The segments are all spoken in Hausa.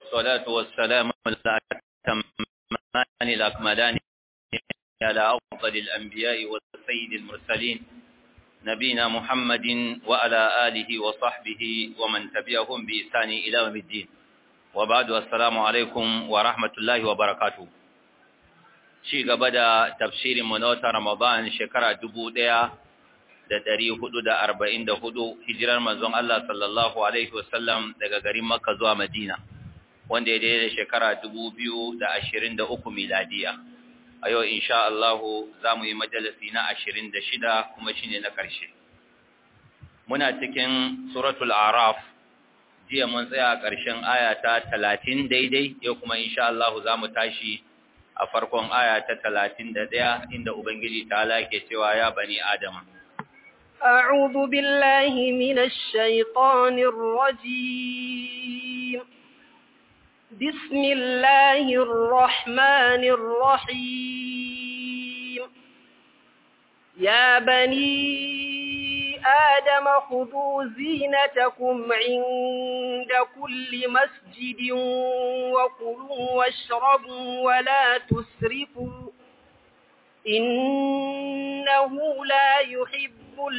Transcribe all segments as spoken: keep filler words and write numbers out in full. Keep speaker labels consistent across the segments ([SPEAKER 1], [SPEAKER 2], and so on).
[SPEAKER 1] والصلاة والسلام الأتمان الأكملان على أفضل الأنبياء والسيد المرسلين نبينا محمد وعلى آله وصحبه ومن تبعهم بإحسان إلى يوم الدين وبعد السلام عليكم ورحمة الله وبركاته شيء بدأ تفسير منوت رمضان شكرا دبو ديا da ɗari hudu da arba'in da hudu hijirar manzon Allah sallallahu Alaihi wasallam daga garin Makka zuwa Madina, wanda ya daidai da shekara dubu biyu da ashirin da uku miladiya. A yau, insha Allahu, za mu yi majalisi na ashirin da shida kuma shi ne na ƙarshe. Muna cikin Suratul Araf, jiya mun tsaya a ƙarshen aya ta talatin daidai, yau kuma insha Allahu za mu tashi a farkon aya ta talatin da ɗaya inda Ubangiji ta ke cewa ya bani Adama.
[SPEAKER 2] أعوذ بالله من الشيطان الرجيم بسم الله الرحمن الرحيم يا بني آدم خذوا زينتكم عند كل مسجد وكلوا واشربوا ولا تسرفوا إنه لا يحب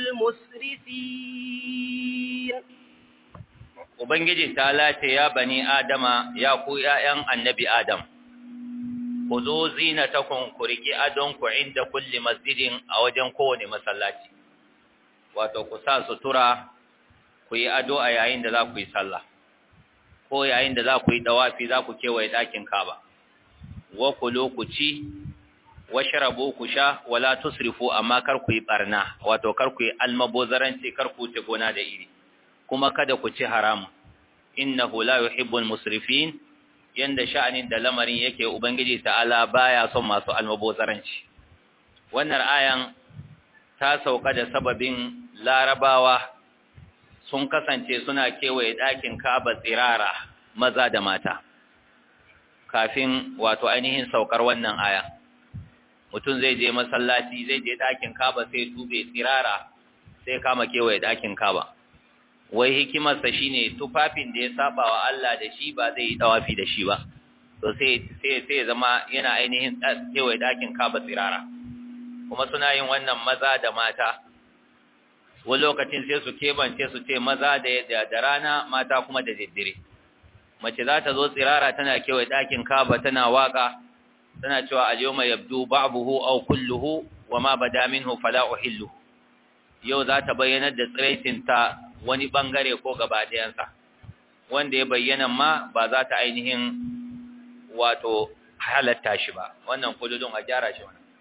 [SPEAKER 2] المسرفين.
[SPEAKER 1] Ubangiji ta lace ya bani Adama ya ku ’ya'yan annabi Adam, ku zo zinatakum ku riƙi adonku inda kulli masjidin a wajen kowane masallaci, wato ku sa sutura ku yi ado a yayin da za ku yi sallah, ko yayin da za ku yi dawafi za ku kewaye ɗakin Kaba, wa kulu ku ci, washrabu ku sha wala tusrifu amma kar ku yi barna wato kar ku yi almabozaranci kar ku ci gona da iri kuma kada ku ci haram innahu la yuhibbul musrifin yanda sha'anin da lamarin yake ubangiji ta'ala baya son masu almabozaranci. Wannan ayan ta sauka da sababin larabawa sun kasance suna kewaye ɗakin Ka'aba tsirara maza da mata kafin wato ainihin saukar wannan aya. Mutum zai je masallaci zai je ɗakin Kaba sai tube tsirara sai kama kewaye ɗakin Kaba. Wai hikimarsa shine tufafin da ya saba wa Allah da shi ba zai yi dawafi da shi ba. To sai sai sai zama yana ainihin kewaye ɗakin Kaba tsirara. Kuma suna yin wannan maza da mata. Wani lokacin sai su kebance su ce maza da da rana mata kuma da daddare. Mace za ta zo tsirara tana kewaye ɗakin Kaba tana waka tana cewa al-yawma yabdu ba'dahu aw kulluhu wama bada minhu fala uhillu. Yau za ta bayyana da tsiraitin ta wani bangare ko gaba ɗayansa, wanda ya bayyana ma ba za ta ainihin wato halatta shi ba. Wannan kududun a gyara shi wannan.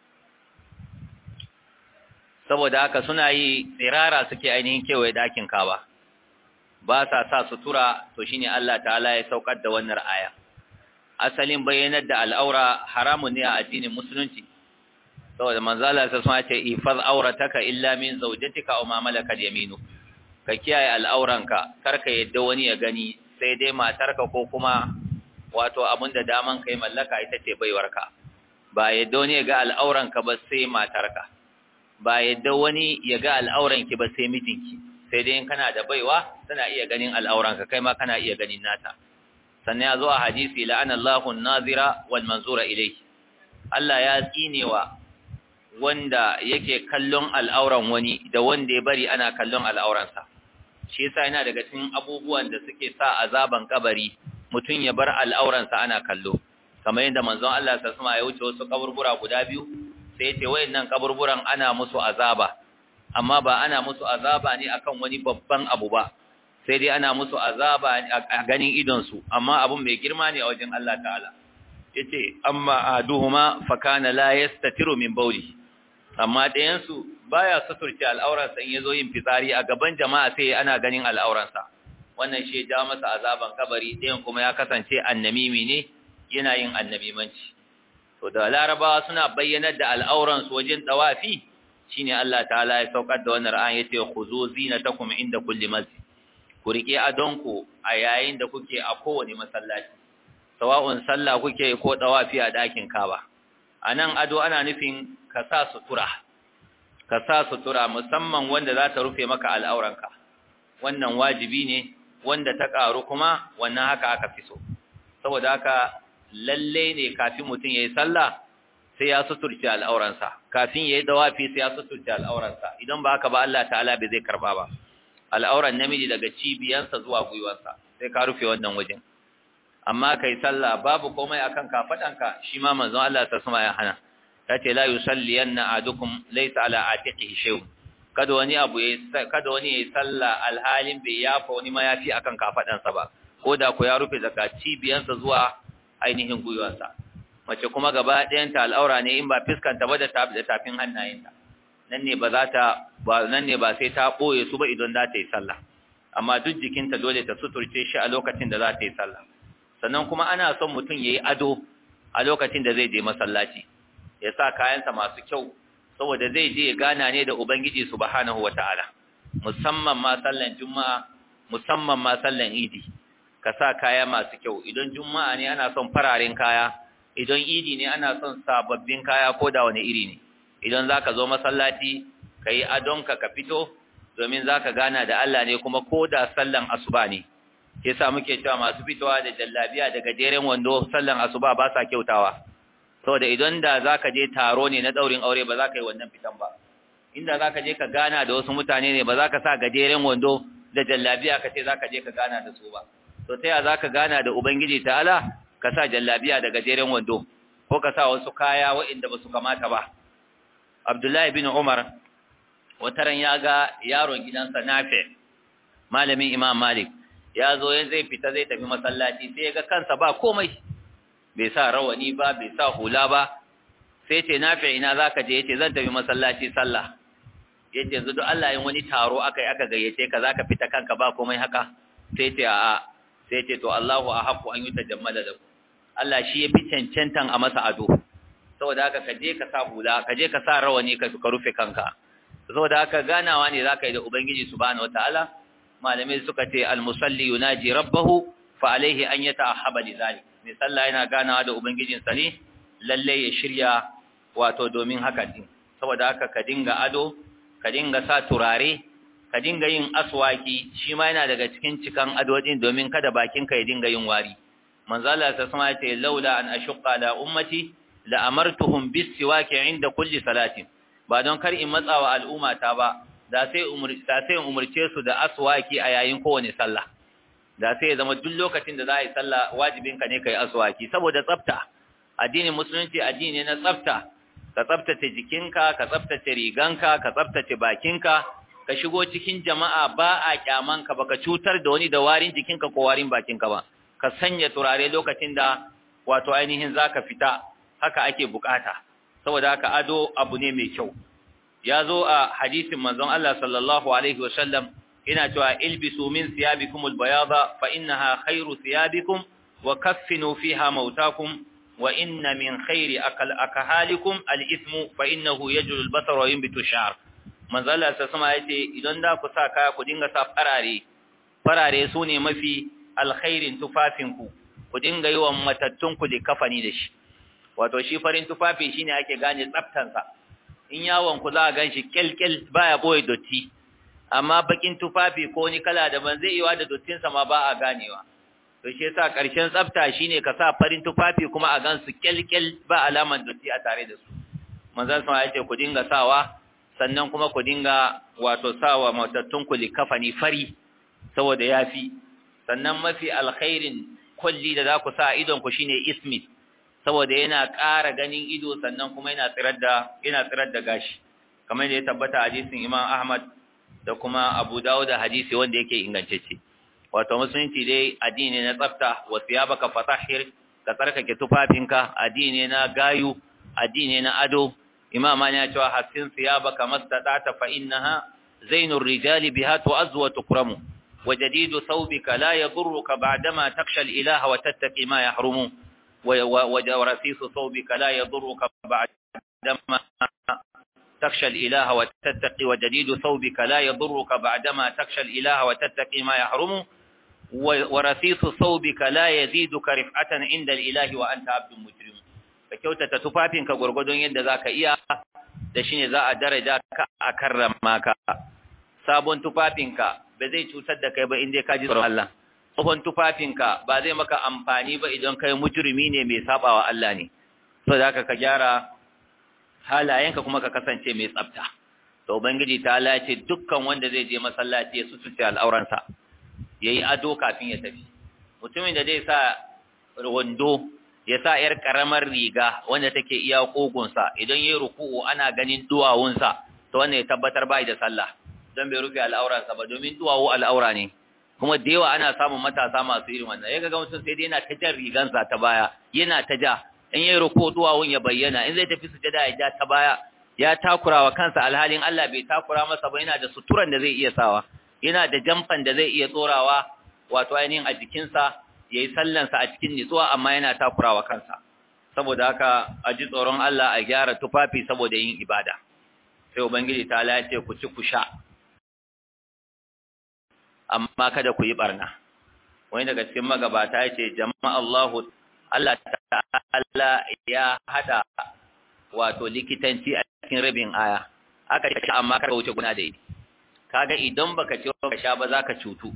[SPEAKER 1] Saboda haka suna yi tsirara suke ainihin kewaye dakin Kaba, ba sa sa sutura, to shine Allah ta'ala ya saukar da wannan aya. Asalin bayyanar da al'aura haramun ne a addinin musulunci, saboda manzala ta suna ce ifaz aurataka illa min zawjatika aw ma malakat yaminu, ka kiyaye al'auranka karka yadda wani ya gani sai dai matarka ko kuma wato abinda daman kai mallaka ita ce baiwarka. Ba yadda wani ya ga al'auranka ba sai matarka, ba yadda wani ya ga al'auranki ba sai mijinki, sai dai in kana da baiwa tana iya ganin al'auranka kai ma kana iya ganin nata. Sannan ya zo a hadisi la'anallahu an-nazira wal manzura ilayhi, Allah ya tsinewa wanda yake kallon al'auran wani da wanda ya bari ana kallon al'auransa. Shi yasa yana daga cikin abubuwan da suke sa azaban kabari mutum ya bar al'auransa ana kallo, kamar yadda manzon Allah sallallahu alaihi wasallam ya wuce wasu kaburbura guda biyu sai ya ce wayannan kaburburan ana musu azaba, amma ba ana musu azaba ne akan wani babban abu ba, sai dai ana musu azaba a ganin idonsu, amma abun mai girma ne a wajen Allah ta'ala. Yace amma aduhuma fa kana la yastatiru min bawli, amma ɗayansu baya suturce al'auransa in yazo yin fitsari a gaban jama'a sai ana ganin al'auransa. Wannan shi ya ja masa azaban kabari, ɗayan kuma ya kasance annamimi ne yana yin annamimanci. To da Larabawa suna bayyanar da al'auransu wajen tawafi, shine Allah ta'ala ya saukar da wannan ra'ayi yace khuzu zinatakum inda kulli masjid, ku riƙe adonku a yayin da kuke a kowane masallaci, sawa'un sallah kuke ko dawafi a ɗakin Kaba. A nan ado ana nufin ka sa sutura, ka sa sutura musamman wanda za ta rufe maka al'auranka. Wannan wajibi ne, wanda ta ƙaru kuma wannan haka aka fi so. saboda haka lalle ne kafin mutum yayi sallah sai ya suturce al'auransa kafin yayi dawafi sai ya suturce al'auransa idan ba haka ba Allah ta'ala bai zai karba ba al'auran namiji daga cibiyansa zuwa gwiwansa sai ka rufe wannan wajen amma kai sallah babu komai akan kafadanka shi ma manzon Allah ta sama ya hana tace la yusalliyanna adukum laysa ala atiqihi shay'un kada wani abu yayi kada wani yayi sallah alhalin bai yafa wani mayafi akan kafadansa ba ko da ku ya rufe daga cibiyansa zuwa ainihin gwiwansa mace kuma gaba ɗayan ta al'aura ne in ba fiskanta ba da tafin hannayenta nan ne ba za ta ba nan ne ba sai ta boye su ba idan za ta yi sallah amma duk jikinta dole ta suturce shi a lokacin da za ta yi sallah sannan kuma ana son mutum yayi ado a lokacin da zai je masallaci ya sa kayansa masu kyau saboda zai je ya gana ne da ubangiji subhanahu wataala musamman ma sallan juma'a musamman ma sallan idi ka sa kaya masu kyau idan juma'a ne ana son fararen kaya idan idi ne ana son sababbin kaya ko da wani iri ne idan zaka zo masallaci kai adonka ka fito domin zaka gana da Allah ne kuma ko da sallan asuba ne yasa muke cewa masu fitowa da jallabiya da gajeren wando sallan asuba ba sa kyautawa saboda idan da zaka je taro ne na daurin aure ba zaka yi wannan fitan ba inda zaka je ka gana da wasu mutane ne ba zaka sa gajeren wando da jallabiya ka ce zaka je ka gana da su ba to ta ya zaka gana da ubangiji ta'ala ka sa jallabiya da gajeren wando ko ka sa wasu kaya waɗanda ba su kamata ba Abdullahi bin Umar wataran ya ga yaron gidansa Nafi malamin Imam Malik ya zo yan zai fita zai tafi masallaci sai ya ga kansa ba komai bai sa rawani ba bai sa hula ba sai ce Nafi ina zaka je yace zan tafi masallaci sallah yace yanzu duk Allah yin wani taro akai aka gayyace ka zaka fita kanka ba komai haka sai ce a'a sai ce to Allahu ahabbu an yutajammala lakum Allah shi yafi cancantan a masa ado saboda haka ka je ka sa hula ka je ka sa rawani ka rufe kanka saboda haka ganawa ne zaka yi da ubangiji subhanahu wataala malamai suka ce al-musalli yunaji rabbahu fa alaihi an yata'ahhaba lidhalik mai sallah yana ganawa da ubangijinsa ne lalle ya shirya wato domin haka din saboda haka ka dinga ado ka dinga sa turare ka dinga yin aswaki shi ma yana daga cikin cikan adodin domin kada bakinka ya dinga yin wari manzo Allah ta sama ce laula an ashqa la ummati la amartuhum bis siwaki inda kulli salatin ba don kar in matsawa al'umma ta ba da sai umur da sai umurce su da aswaki a yayin kowane sallah da sai ya zama duk lokacin da za a yi sallah wajibinka ne kai aswaki saboda tsafta addinin musulunci addini ne na tsafta ka tsaftace jikinka ka tsaftace riganka ka tsaftace bakinka ka shigo cikin jama'a ba a kyamanka ba ka cutar da wani da warin jikinka ko warin bakinka ba ka sanya turare lokacin da wato ainihin zaka fita haka ake bukata saboda haka ado abu ne mai kyau ya zo a hadisin manzon Allah sallallahu alaihi wasallam ina cewa ilbisu min thiyabikum albayada fa innaha khairu thiyabikum wa kaffinu fiha mautakum wa inna min khairi akal akahalikum al-ithmu fa innahu yajlu al-basar wa yunbitu ash-sha'r manzon Allah sallallahu alaihi wasallam yace idan da ku sa kaya ku dinga sa farare farare sune mafi alkhairin tufafinku ku dinga yi wa matattunku da kafani da shi wato shi farin tufafi shine ake gane tsaftansa in yawon ku za a ganshi kelkel baya boye dotti amma bakin tufafi ko ni kala daban zai yiwa da dottin sa ma ba a ganewa to shi yasa karshen tsafta shine ka sa farin tufafi kuma a gansu kelkel ba alaman dotti a tare da su manzon sa ya ce ku dinga sawa sannan kuma ku dinga wato sawa matattunku da kafani fari saboda yafi sannan mafi alkhairin kulli da za ku sa idon ku shine ismi saboda yana ƙara ganin ido sannan kuma yana tsirar da yana tsirar da gashi kamar da ya tabbata hadisin Imam Ahmad da kuma Abu Dawud da hadisi wanda yake ingantacce wato musulunci dai addini na tsafta wa thiyabaka fatahhir ka tsarkake tufafinka addini na gayu addini na ado Imam Malik ya ce hasin thiyabaka mastata'ta fa innaha zainur rijali biha tu'azzu wa tukramu وجديد ثوبك لا يضرك بعدما تخشى الإله وتتقي ما يحرمه ورثيث ثوبك لا يضرك بعدما تخشى الإله وتتقي وجديد ثوبك لا يضرك بعدما تخشى الإله وتتقي ما يحرمه ورثيث ثوبك لا يزيدك رفعة عند الإله وأنت عبد مجرم فكيوتة تفافنك غرغدون يد ذاك إياه دشين ذا درجة أكرمك sabon tufafinka ba zai cutar da kai ba inda ka ji tsoron Allah tsohon tufafinka ba zai maka amfani ba idan kai mujrimi ne mai sabawa Allah ne so da ka gyara halayenka kuma ka kasance mai tsafta to ubangiji ta lace dukkan wanda zai je masallaci ya sutuce al'auransa yayi ado kafin ya tafi mutumin da zai sa wando ya sa yar karamar riga wanda take iya kogunsa idan yayi ruku'u ana ganin duwawunsa to wannan ya tabbatar bai da sallah don bai rufe al'auransa ba domin duwawu al'aura ne kuma da yawa ana samun matasa masu irin wannan yaga ga mutum sai dai yana ta jan rigansa ta baya yana ta ja in yayi ruku'u duwawun ya bayyana in zai tafi sujada ya ja ta baya ya takura wa kansa alhalin Allah bai takura masa ba yana da suturan da zai iya sawa yana da jamfan da zai iya tsorawa wato ainihin a jikinsa yayi sallansa a cikin nitsuwa amma yana takura wa kansa saboda haka a ji tsoron Allah a gyara tufafi saboda yin ibada sai ubangiji ta lace ku ci ku sha amma kada ku yi barna wani daga cikin magabata yace jama'a Allahu Allah ta'ala ya hada wato likitanci a cikin rabin aya aka ce amma kada wuce guna da yi kaga idan baka ci baka sha ba zaka cutu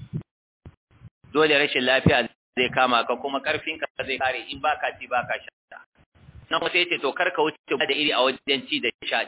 [SPEAKER 1] dole rashin lafiya zai kama ka kuma karfin ka zai kare in baka ci baka sha na kuma sai ce to karka wuce da iri a wajen ci da sha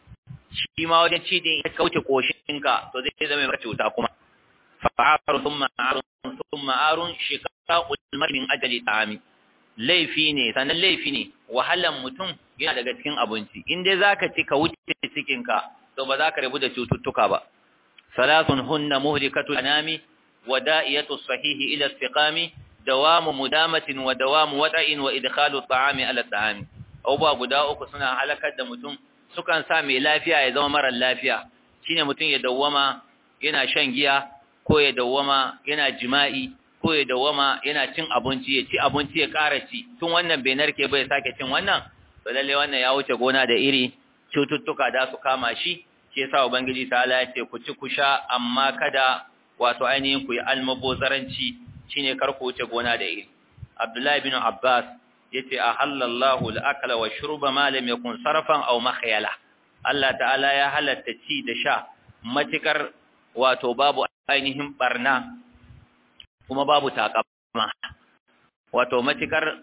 [SPEAKER 1] shi ma wajen ci din ka wuce koshin ka to zai zama maka cuta kuma fa'arun thumma arun thumma arun shiqaqul min ajali ta'ami laifi ne sanan laifi ne wahalan mutum yana daga cikin abinci in dai zaka ci ka wuce cikin ka to ba za ka rabu da cututtuka ba salasun hunna muhlikatul anami ودائية الصحيح إلى استقام دوام مدامة ودوام وضع وإدخال الطعام على الطعام أو باب داؤك سنة حلقة دمتم سكان سامي لافيا يدوم مرة لافيا شين متن يدوما ينا شنجيا كو يدوما ينا جمائي ko ya dawama yana cin abinci ya ci abinci ya ƙara ci tun wannan bai narke bai sake cin wannan to lalle wannan ya wuce gona da iri cututtuka da su kama shi shi yasa ubangiji ta Allah ya ce ku ci ku sha amma kada wato ainihin ku yi almabozaranci shine kar ku wuce gona da iri Abdullahi bin Abbas yace ahallallahu al-akla wa shurba ma lam yakun sarfan aw makhyala Allah ta'ala ya halatta ci da sha matikar wato babu ainihin barna kuma babu takama wato matikar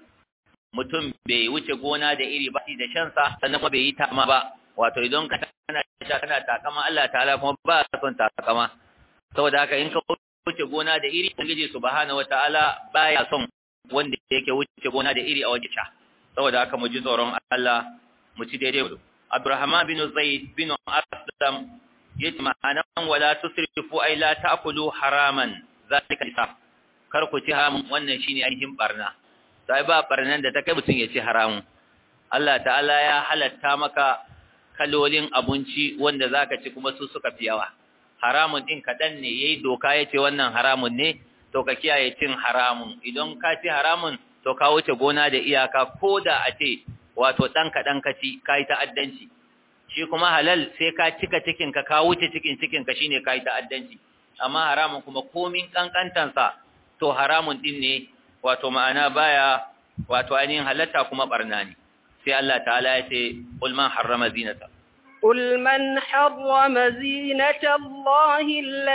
[SPEAKER 1] mutum bai wuce gona da iri ba da shan sa sannan kuma bai yi takama ba wato idan ka kana sha kana takama Allah ta'ala kuma ba son takama saboda haka in ka wuce gona da iri ubangiji subhanahu wataala baya son wanda yake wuce gona da iri a waje sha saboda haka mu ji tsoron Allah mu ci daidai Abdurrahman bin Zaid bin Aslam yace ma'anan wala tusrifu ay la ta'kulu haraman zalika isaf kar ku ci haramun wannan shine ainihin barna sai ba barnan da ta kai mutun ya ci haramun Allah ta'ala ya halatta maka kalolin abinci wanda zaka ci kuma su suka fi yawa haramun din kadan ne yayi doka yace wannan haramun ne to ka kiyaye cin haramun idan ka ci haramun to ka wuce gona da iyaka koda a ce wato dan kadan ka ci kai ta'addanci shi kuma halal sai ka cika cikin ka ka wuce cikin cikin ka shine kai ta'addanci amma haramun kuma komin kankantan sa to haramun din ne wato ma'ana baya wato ainihin halatta kuma barna ne sai Allah ta'ala ya ce qul man harrama zinata
[SPEAKER 2] قل من حرم زينة الله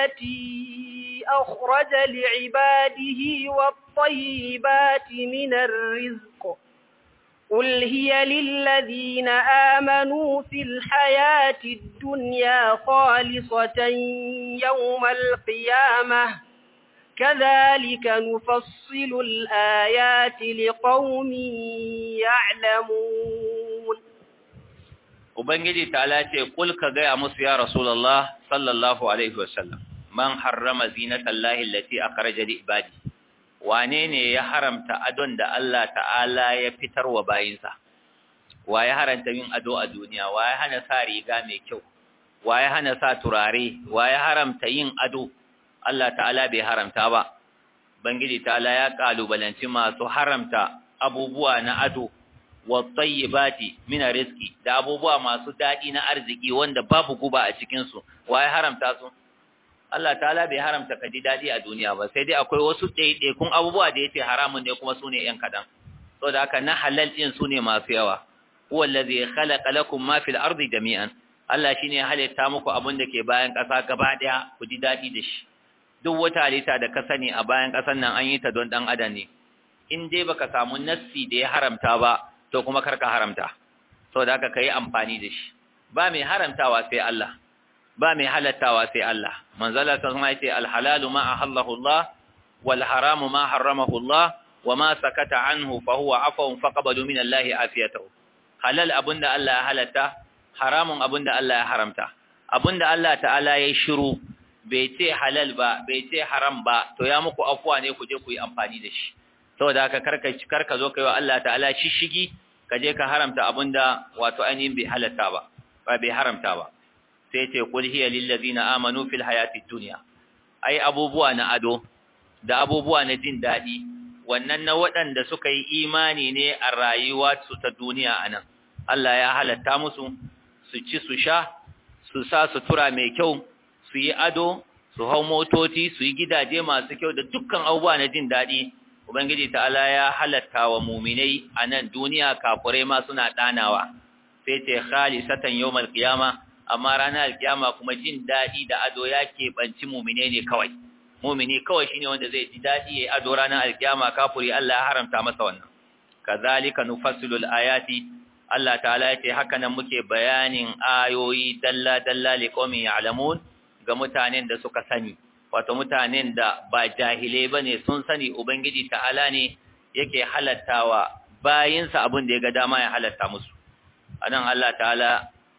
[SPEAKER 2] التي أخرج لعباده والطيبات من الرزق قل هي للذين آمنوا في الحياة الدنيا خالصة يوم القيامة كذلك نفصل الآيات لقوم يعلمون
[SPEAKER 1] Ubangiji ta'ala ce kul ka gaya musu ya Rasulullah sallallahu alaihi wasallam man harrama zinatallahi allati akhraja li ibadi wane ne ya haramta adon da Allah ta'ala ya fitar wa bayinsa wa ya haranta yin ado a duniya wa ya hana sa riga mai kyau wa ya hana sa turare wa ya haramta yin ado Allah ta'ala bai haramta ba Ubangiji ta'ala ya kalubalanci masu haramta abubuwa na ado wattayyibati min rizqi da abubuwa masu dadi na arziki wanda babu guba a cikin su waye haramta su Allah ta'ala bai haramta kaji dadi a duniya ba sai dai akwai wasu daidaikun abubuwa da yace haramun ne kuma sune yan kadan saboda haka na halal din sune masu yawa huwa allazi khalaqa lakum ma fil ardi jami'an Allah shine halitta muku abin da ke bayan kasa gaba daya ku ji dadi da shi duk wata halitta da ka sani a bayan ƙasar nan an yi ta don ɗan adam ne in dai baka samu nassi da ya haramta ba to kuma karka haramta saboda haka kai amfani da shi ba mai haramtawa sai Allah ba mai halattawa sai Allah manzala ta kuma yace al-halalu ma ahallahu Allah wal haramu ma harramahu Allah wa ma sakata anhu fa huwa afawun faqabadu min Allah afiyatahu halal abunda Allah ya halatta haramun abunda Allah ya haramta abunda Allah ta'ala ya shiru bai ce halal ba bai ce haram ba to ya muku afwa ne ku je ku yi amfani da shi saboda haka karka karka zo kai wa Allah ta'ala shishigi ka je ka haramta abunda wato ainihin bai halatta ba ba bai haramta ba sai ce qul hiya lil ladina amanu fil hayatid dunya ai abubuwa na ado da abubuwa na jin dadi wannan na waɗanda suka yi imani ne a rayuwa su ta duniya anan Allah ya halatta musu su ci su sha su sa sutura mai kyau su yi ado su hau motoci su yi gidaje masu kyau da dukkan abubuwa na jin dadi ubangiji ta'ala ya halatta wa mu'minai anan duniya kafurai ma suna danawa sai ce khalisatan yawmal qiyama amma ranar alkiyama kuma jin dadi da ado ya keɓanci mu'mine ne kawai mu'mini kawai shine wanda zai ji dadi yayi ado ranar alkiyama kafiri Allah ya haramta masa wannan kazalika nufassilul ayati Allah ta'ala yace haka nan muke bayanin ayoyi dalla dalla liqaumin ya'lamun ga mutanen da suka sani wato mutanen da ba jahilai bane sun sani ubangiji ta'ala ne yake halattawa bayinsa abin da ya ga dama ya halatta musu anan Allah ta'ala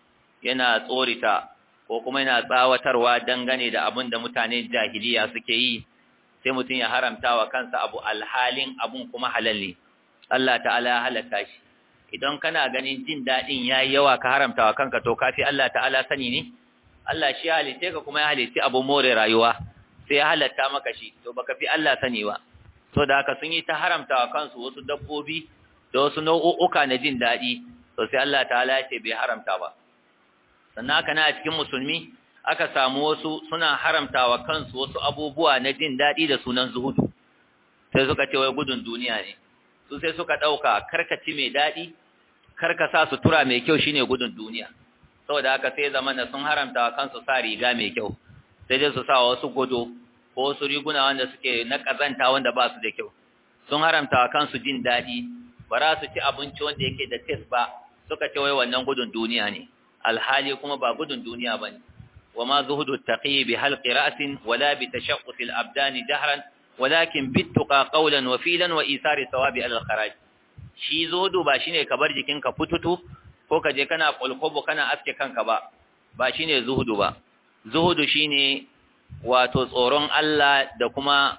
[SPEAKER 1] yana tsorita ko kuma yana tsawatarwa dangane da abin da mutanen jahiliya suke yi sai mutum ya haramta wa kansa abu alhalin abun kuma halal ne Allah ta'ala ya halatta shi idan kana ganin jin dadin yayi yawa ka haramta wa kanka to kafi Allah ta'ala sani ne Allah shi halice ka kuma ya halice abu more rayuwa sai ya halatta maka shi to baka fi Allah sani ba so da haka sun yi ta haramta wa kansu wasu dabbobi da wasu nau'uka na jin dadi to sai Allah ta'ala ya ce bai haramta ba sannan haka na cikin musulmi aka samu wasu suna haramta wa kansu wasu abubuwa na jin dadi da sunan zuhudu sai suka ce wai gudun duniya ne su sai suka dauka karkaci mai dadi karka sa sutura mai kyau shine gudun duniya saboda haka sai zamana sun haramta wa kansu sa riga mai kyau sai dai su sa wasu godo ko wasu riguna wanda suke na kazanta wanda ba su da kyau sun haramta wa kansu jin dadi ba za su ci abinci wanda yake da taste ba suka ce wai wannan gudun duniya ne alhali kuma ba gudun duniya bane wama zuhudu taqi bi halqi ra'sin wala bi tashaqqus al-abdan jahran walakin bittuqa qawlan wa filan wa isari thawabi al-kharaj shi zuhudu ba shine ka bar jikinka fututu ko ka je kana kulkubu kana aske kanka ba ba shine zuhudu ba zuhudu shine wato tsoron Allah da kuma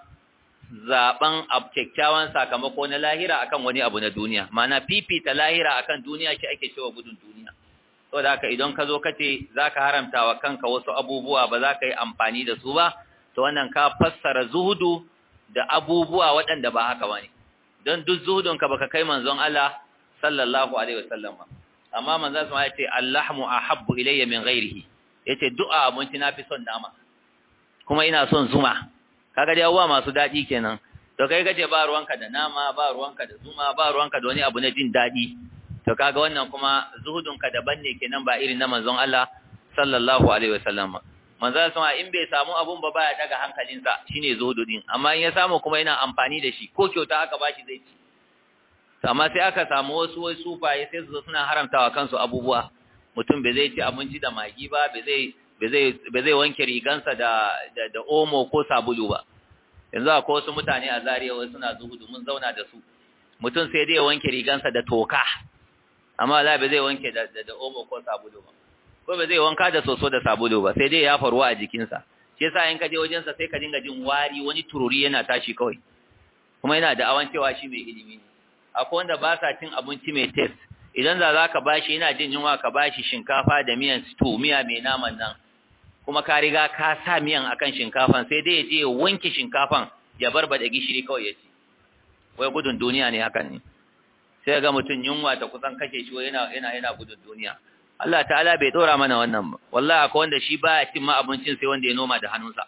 [SPEAKER 1] zaben kyakkyawan sakamako na lahira akan wani abu na duniya ma'ana fifita lahira akan duniya shi ake cewa gudun duniya saboda haka idan ka zo kace zaka haramta wa kanka wasu abubuwa ba za ka yi amfani da su ba to wannan ka fassara zuhudu da abubuwa waɗanda ba haka bane don duk zuhudun ka baka kai manzon Allah sallallahu alaihi wasallam ba amma manzon sa ya ce allahmu ahabbu ilayya min ghairihi yace du'a abinci nafi son nama kuma ina son zuma kaga dai abuwa masu dadi kenan to kai gaje ba ruwanka da nama ba ruwanka da zuma ba ruwanka da wani abu na jin dadi to kaga wannan kuma zuhudunka daban ne kenan ba irin na manzon Allah sallallahu alaihi wasallam manzon sa in bai samu abun ba baya daga hankalinsa shine zuhudin amma in ya samu kuma yana amfani da shi ko kyauta aka bashi zai ci amma sai aka samu wasu wasu sufaye sai su suna haramtawa kansu abubuwa mutum bai zai ci abinci da magi ba bai zai bai zai wanke rigansa da da omo ko sabulu ba yanzu akwai wasu mutane a Zariya wasu suna zuhudu mun zauna da su mutum sai dai ya wanke rigansa da toka amma Allah bai zai wanke da da omo ko sabulu ba ko bai zai wanka da soso da sabulu ba sai dai ya faruwa a jikinsa shi yasa in ka je wajen sa sai ka dinga jin wari wani tururi yana tashi kawai kuma yana da awan cewa shi mai ilimi ne akwai wanda ba sa cin abinci mai taste idan za zaka bashi yana jin yunwa ka bashi shinkafa da miyan stew miya mai naman nan kuma ka riga ka sa miyan akan shinkafan sai dai ya je wanke shinkafan ya barbada gishiri kawai ya ci wai gudun duniya ne hakan ne sai ga mutun yunwa ta kusan kashe shi yana yana yana gudun duniya Allah ta'ala bai dora mana wannan ba wallahi akwai wanda shi baya cin ma abincin sai wanda ya noma da hannunsa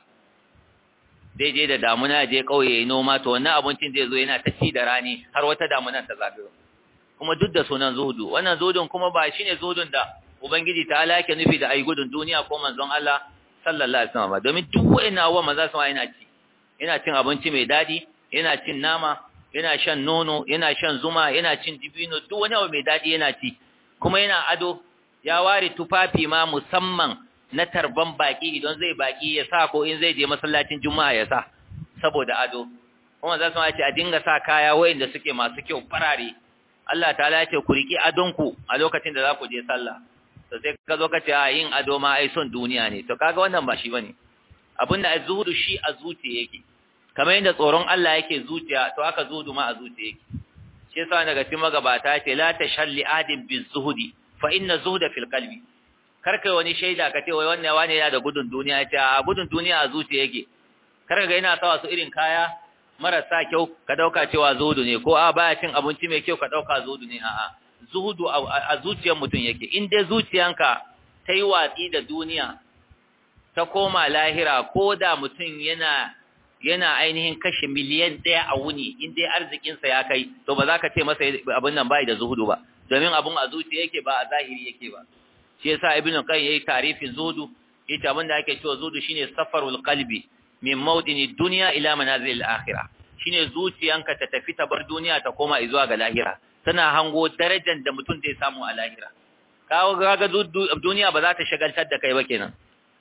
[SPEAKER 1] dai je da damuna je kauye ya noma to wannan abincin zai zo yana ta ci da rani har wata damunan ta zagayo kuma duk da sunan zuhudu wannan zuhudun kuma ba shine zuhudun da ubangiji ta'ala yake nufi da ai gudun duniya ko manzon Allah sallallahu alaihi wasallam domin duk wa'annan abubuwan manzo sama yana ci yana cin abinci mai dadi yana cin nama yana shan nono yana shan zuma yana cin dibino duk wani abu mai dadi yana ci kuma yana ado ya ware tufafi ma musamman na tarban baki idan zai baki ya sa ko in zai je masallacin juma'a ya sa saboda ado kuma za su ma ce a dinga sa kaya wayanda suke masu kyau farare Allah ta'ala ya ce ku riki adonku a lokacin da za ku je sallah to sai ka zo ka ce a yin ado ma ai son duniya ne to kaga wannan ba shi bane abinda az-zuhudu shi a zuciya yake kamar yadda tsoron Allah yake zuciya to haka zuhudu ma a zuciya yake shi yasa daga cikin magabata ce la tashalli adin biz-zuhudi fa inna zuhda fil qalbi karka wani shaida ka ce wai wannan wani yana da gudun duniya ce a gudun duniya a zuciya yake karka ga yana sawa su irin kaya marasa kyau ka dauka cewa zuhudu ne ko a baya cin abinci mai kyau ka dauka zuhudu ne a'a zuhudu a zuciyar mutum yake in dai zuciyanka ta yi watsi da duniya ta koma lahira ko da mutum yana yana ainihin kashe miliyan ɗaya a wuni in dai arzikinsa ya kai to ba za ka ce masa abin nan bai da zuhudu ba domin abin a zuciya yake ba a zahiri yake ba shi yasa ibnu qayyim yayi tarifin zuhudu yace abin da ake cewa zuhudu shine safarul qalbi min mawdini dunya ila manazil al-akhirah shine zuciyanka ta tafi ta bar duniya ta koma zuwa ga lahira tana hango darajar da mutum zai samu a lahira kawo ga duniya ba za ta shagaltar da kai ba kenan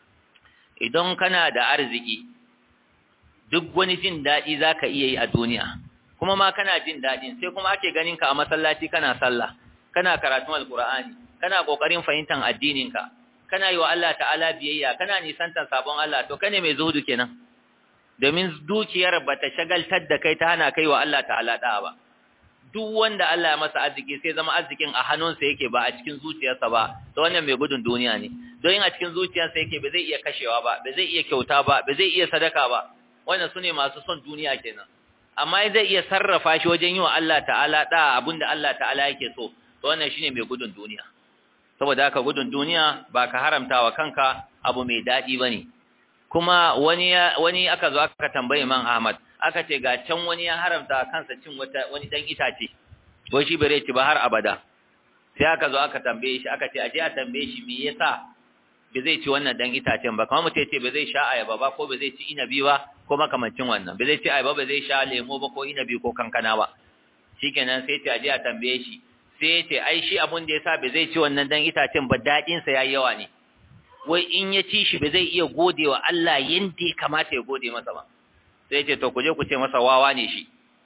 [SPEAKER 1] idan kana da arziki duk wani jin dadi zaka iya yi a duniya kuma ma kana jin dadin sai kuma ake ganin ka a masallaci kana sallah kana karatun alqur'ani kana kokarin fahimtar addininka kana yi wa Allah ta'ala biyayya kana nisantar sabon Allah to kane mai zuhudu kenan domin dukiyar bata shagaltar da kai ta hana kai wa Allah ta'ala da'a ba duk wanda Allah ya masa arziki sai zama arzikin a hannunsa yake ba a cikin zuciyarsa ba to wannan mai gudun duniya ne don in a cikin zuciyarsa yake ba zai iya kashewa ba ba zai iya kyauta ba ba zai iya sadaka ba wannan sune masu son duniya kenan amma zai iya sarrafa shi wajen yi wa Allah ta'ala da'a abinda Allah ta'ala yake so to wannan shine mai gudun duniya saboda haka gudun duniya ba ka haramta wa kanka abu mai dadi bane kuma wani wani aka zo aka tambaye Imam Ahmad aka ce ga can wani ya haramta kansa cin wata wani dan itace ko shi bare ci ba har abada sai aka zo aka tambaye shi aka ce aje a tambaye shi me yasa ba zai ci wannan dan itacen ba kamar mutai ce ba zai sha ayaba ba ko ba zai ci inabi ba ko makamancin wannan ba zai ci ayaba ba zai sha lemo ba ko inabi ko kankana ba shikenan sai ce aje a tambaye shi sai ce ai shi abun da yasa ba zai ci wannan dan itacen ba dadin sa yayi yawa ne wai in ya ci shi ba zai iya godewa Allah yanda ya kamata ya gode masa ba sai ce to ku je ku ce masa wawa ne shi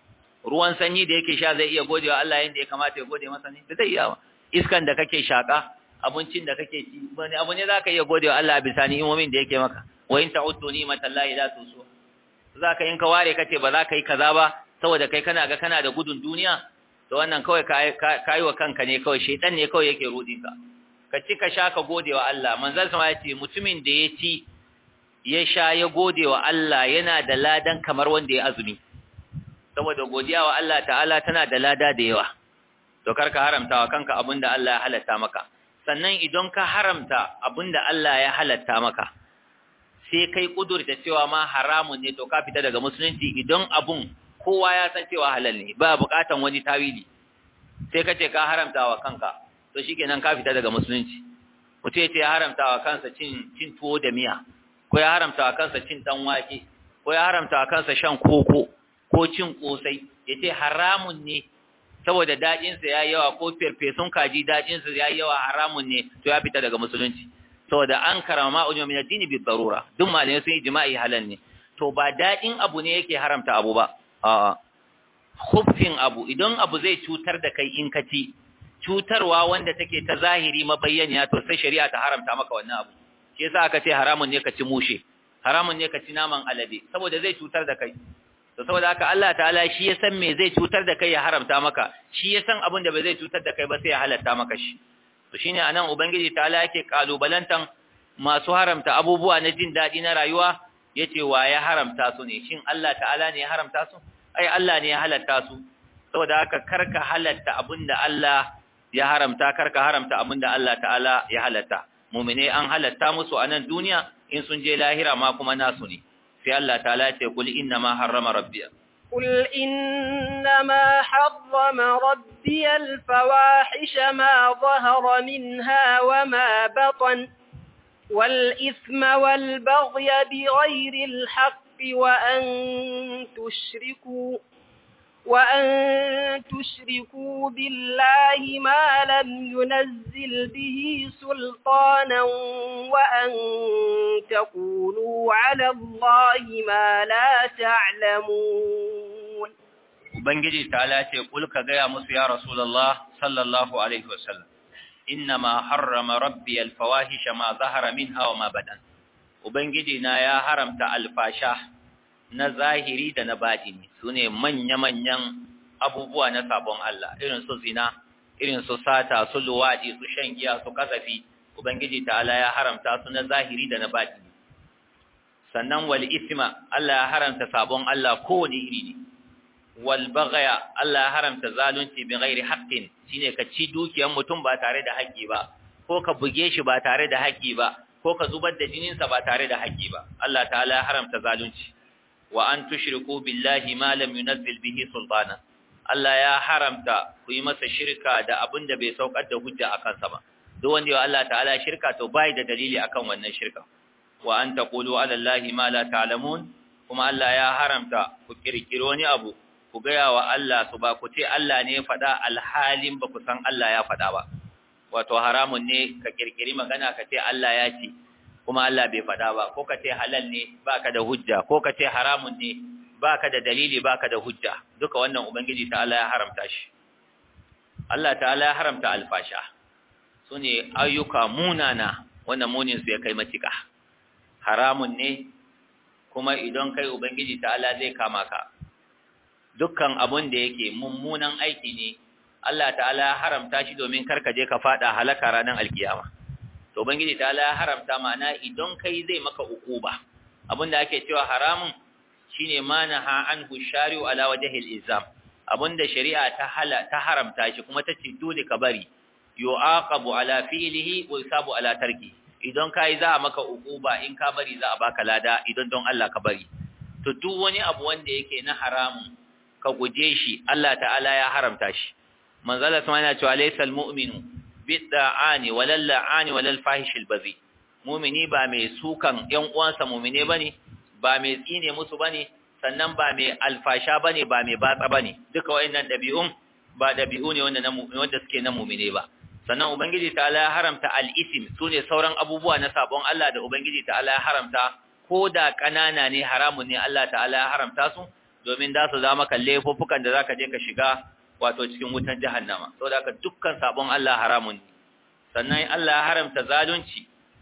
[SPEAKER 1] ruwan sanyi da yake sha zai iya godewa Allah yanda ya kamata ya gode masa ne ba zai iya ba iskan da kake shaka abincin da kake ci wani abu ne zaka iya godewa Allah bisa ni'imomin da yake maka wa in ta'uddu ni'matallahi la tusu zaka in ka ware kace ba za ka yi kaza ba saboda kai kana ga kana da gudun duniya to wannan kawai kai wa kanka ne kawai shedan ne kawai yake rudin ka ka ci ka sha ka godewa Allah manzon sama ya ce mutumin da ya ci ya sha ya godewa Allah yana da ladan kamar wanda ya azumi saboda godiya wa Allah ta'ala tana da lada da yawa to karka haramta wa kanka abinda Allah ya halatta maka sannan idan ka haramta abinda Allah ya halatta maka sai kai kudurta cewa ma haramun ne to ka fita daga musulunci idan abun kowa ya san cewa halal ne ba bukatan wani tawili sai ka ce ka haramta wa kanka to shikenan ka fita daga musulunci mutum ya ce ya haramta wa kansa cin cin tuwo da miya ko ya haramta wa kansa cin dan wake ko ya haramta wa kansa shan koko ko cin kosai yace haramun ne saboda dadin sa yayi yawa ko ferfesun kaji dadin sa yayi yawa haramun ne to ya fita daga musulunci saboda an karama ulama min addini bi darura duk malamai sun yi jima'i halal ne to ba dadin abu ne yake haramta abu ba a'a khufin abu idan abu zai cutar da kai in ka ci cutarwa wanda take ta zahiri mabayyaniya to sai shari'a ta haramta maka wannan abu shi yasa aka ce haramun ne ka ci mushe haramun ne ka ci naman alade saboda zai cutar da kai to saboda haka Allah ta'ala shi ya san me zai cutar da kai ya haramta maka shi ya san abin da bai zai cutar da kai ba sai ya halatta maka shi to shine anan ubangiji ta'ala yake kalubalantan masu haramta abubuwa na jin dadi na rayuwa yace wa ya haramta su ne shin Allah ta'ala ne ya haramta su ai Allah ne ya halatta su saboda haka karka halatta abinda Allah ya haramta karka haramta abinda Allah ta'ala ya halatta mu'mine an halatta musu a nan duniya in sun je lahira ma kuma nasu ne sai Allah ta'ala ce kul inna ma harrama rabbi
[SPEAKER 2] قل إنما حرم ربي الفواحش ما ظهر منها وما بطن والإثم والبغي بغير الحق وأن تشركوا وأن تشركوا بالله ما لم ينزل به سلطانا وأن تقولوا على الله ما لا تعلمون.
[SPEAKER 1] Ubangiji ta'ala ce kul ka gaya musu ya Rasulullah sallallahu alaihi wasallam innama harrama rabbi alfawahisha ma zahara minha wa ma badan. Ubangiji na ya haramta alfasha na zahiri da na batini, sune manya-manyan abubuwa na sabon Allah, irin su zina, irin su sata, su luwadi, su shan giya, su kasafi. Ubangiji ta'ala ya haramta su na zahiri da na batini. Sannan wal isma, Allah ya haramta sabon Allah kowane iri ne. Wal baghya, Allah ya haramta zalunci bi ghairi haqqin, shine ka ci dukiyar mutum ba tare da haƙƙi ba, ko ka buge shi ba tare da haƙƙi ba, ko ka zubar da jininsa ba tare da haƙƙi ba. Allah ta'ala ya haramta zalunci. Wa an tushriku billahi ma lam yunzil bihi sultana, Allah ya haramta ku yi masa shirka da abin da bai saukar da hujja a kansa ba. Duk wanda ya Allah ta'ala shirka to bai da dalili akan wannan shirka. Wa an taqulu ala Allahi ma la ta'lamun, kuma Allah ya haramta ku kirkiro wani abu ku gaya wa Allah su ba ku ce Allah ne ya faɗa alhalin ba ku san Allah ya faɗa ba. Wato haramun ne ka kirkiri magana ka ce Allah ya ce kuma Allah bai faɗa ba, ko ka ce halal ne baka da hujja, ko ka ce haramun ne baka da dalili baka da hujja. Duka wannan Ubangiji ta'ala ya haramta shi. Allah ta'ala ya haramta alfasha, su ne ayyuka munana wanda munin su ya kai matuƙa. Haramun ne kuma idan kai Ubangiji ta'ala zai kama ka. Dukkan abun da yake mummunan aiki ne, Allah ta'ala ya haramta shi domin karka je ka faɗa halaka ranar alkiyama. To Ubangiji ta'ala ya haramta, ma'ana idan kai zai maka ukuba. Abinda ake cewa haramun shine manaha anhu shari'u ala wajhil ilzam, abinda shari'a ta hala ta haramta shi kuma tace dole ka bari, yu'aqabu ala fi'lihi wa yusabu ala tarki. Idan kai za a maka ukuba, in ka bari za a baka lada idan don Allah ka bari. To duk wani abu wanda yake na haramun ka guje shi, Allah ta'ala ya haramta shi. Manzo Allah yana cewa laysal mu'minu bidda'ani walal la'ani walal fahishil bazi. Mu'mini ba mai sukan ƴan uwansa mu'mine bane, ba mai tsine musu bane, sannan ba mai alfasha bane, ba mai batsa bane. Duka wayannan dabi'un ba dabi'u ne wanda wanda suke na mu'mine ba. Sannan Ubangiji ta'ala ya haramta al-ism, sune sauran abubuwa na sabon Allah da Ubangiji ta'ala ya haramta, ko da kanana ne haramun ne Allah ta'ala ya haramta su, domin da su zama kalle fuffukan da zaka je ka shiga wato cikin wutan jahannama. Saboda haka dukkan sabon Allah haramun ne. Sannan Allah ya haramta zalunci.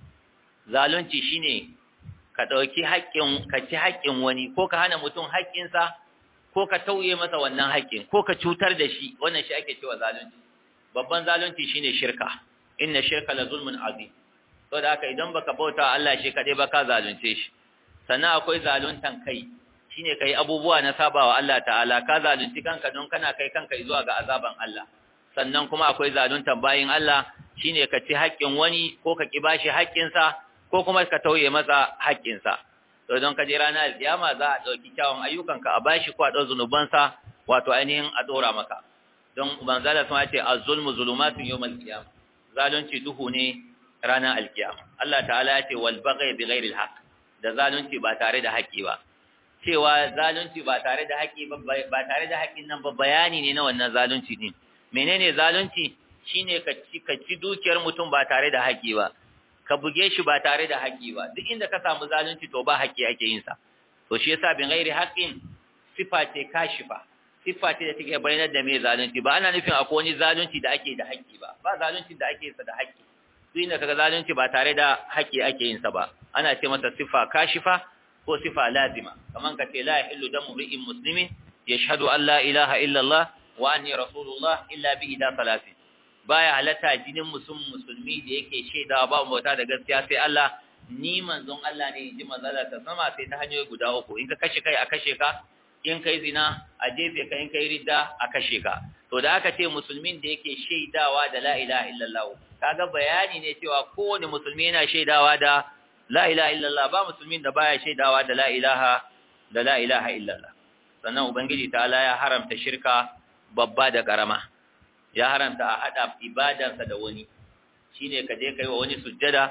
[SPEAKER 1] Zalunci shine ka dauki haƙƙin ka ci haƙƙin wani, ko ka hana mutum haƙƙinsa, ko ka tauye masa wannan haƙƙin, ko ka cutar da shi. Wannan shi ake cewa zalunci. Babban zalunci shine shirka. Inna shirka la zulmun azim. Saboda haka idan baka bauta Allah shi kadai ba ka zalunce shi. Sannan akwai zaluntan kai. Shine kai abubuwa na sabawa Allah ta'ala, ka zalunci kanka don kana kai kanka zuwa ga azaban Allah. Sannan kuma akwai zaluntan bayin Allah, shine ka ci haƙƙin wani, ko ka ki bashi haƙƙinsa, ko kuma ka tauye masa haƙƙinsa. To don ka je ranar kiyama za a dauki kyawun ayyukanka a bashi, ko a dau zunubansa wato ainihin a dora maka. Don manzala sun ce az-zulmu zulumatun yawmal qiyamah. Zalunci duhu ne ranar alkiyama. Allah ta'ala ya ce wal baghy bighairi al-haqq, da zalunci ba tare da haƙƙi ba. Cewa zalunci ba tare da haƙƙi ba ba tare da haƙƙin nan ba bayani ne na wannan zalunci din. Menene zalunci? Shine ka ci ka ci dukiyar mutum ba tare da haƙƙi ba, ka buge shi ba tare da haƙƙi ba. Duk inda ka samu zalunci to ba haƙƙi ake yin sa. To shi yasa bin ghairi haqqin sifa ce kashifa, sifa ce da take bayyana da me zalunci. Ba ana nufin akwai wani zalunci da ake da haƙƙi ba, ba zalunci da ake yin sa da haƙƙi. Duk inda kaga zalunci ba tare da haƙƙi ake yin sa ba, ana ce masa sifa kashifa ko sifa lazima. Kaman ka ce la yahillu damu ri'in muslimin yashhadu an la ilaha illa Allah wa anni rasulullah illa bi ida salati. Baya halatta jinin musulmi da yake shaidawa ba bauta da gaskiya sai Allah, ni manzon Allah ne, inji manzon Allah ta sama, sai ta hanyoyi guda uku. In ka kashe kai a kashe ka, in kai zina a jefe ka, in kai ridda a kashe ka. To da aka ce musulmin da yake shaidawa da la ilaha illallah, kaga bayani ne cewa kowane musulmi yana shaidawa da la ilaha illallah, ba musulmin da baya shaidawa da la ilaha da la ilaha illallah. Sannan ubangiji ta'ala ya haramta shirka babba da karama, ya haramta a hada ibadarsa da wani. Shine ka je kai wa wani sujjada,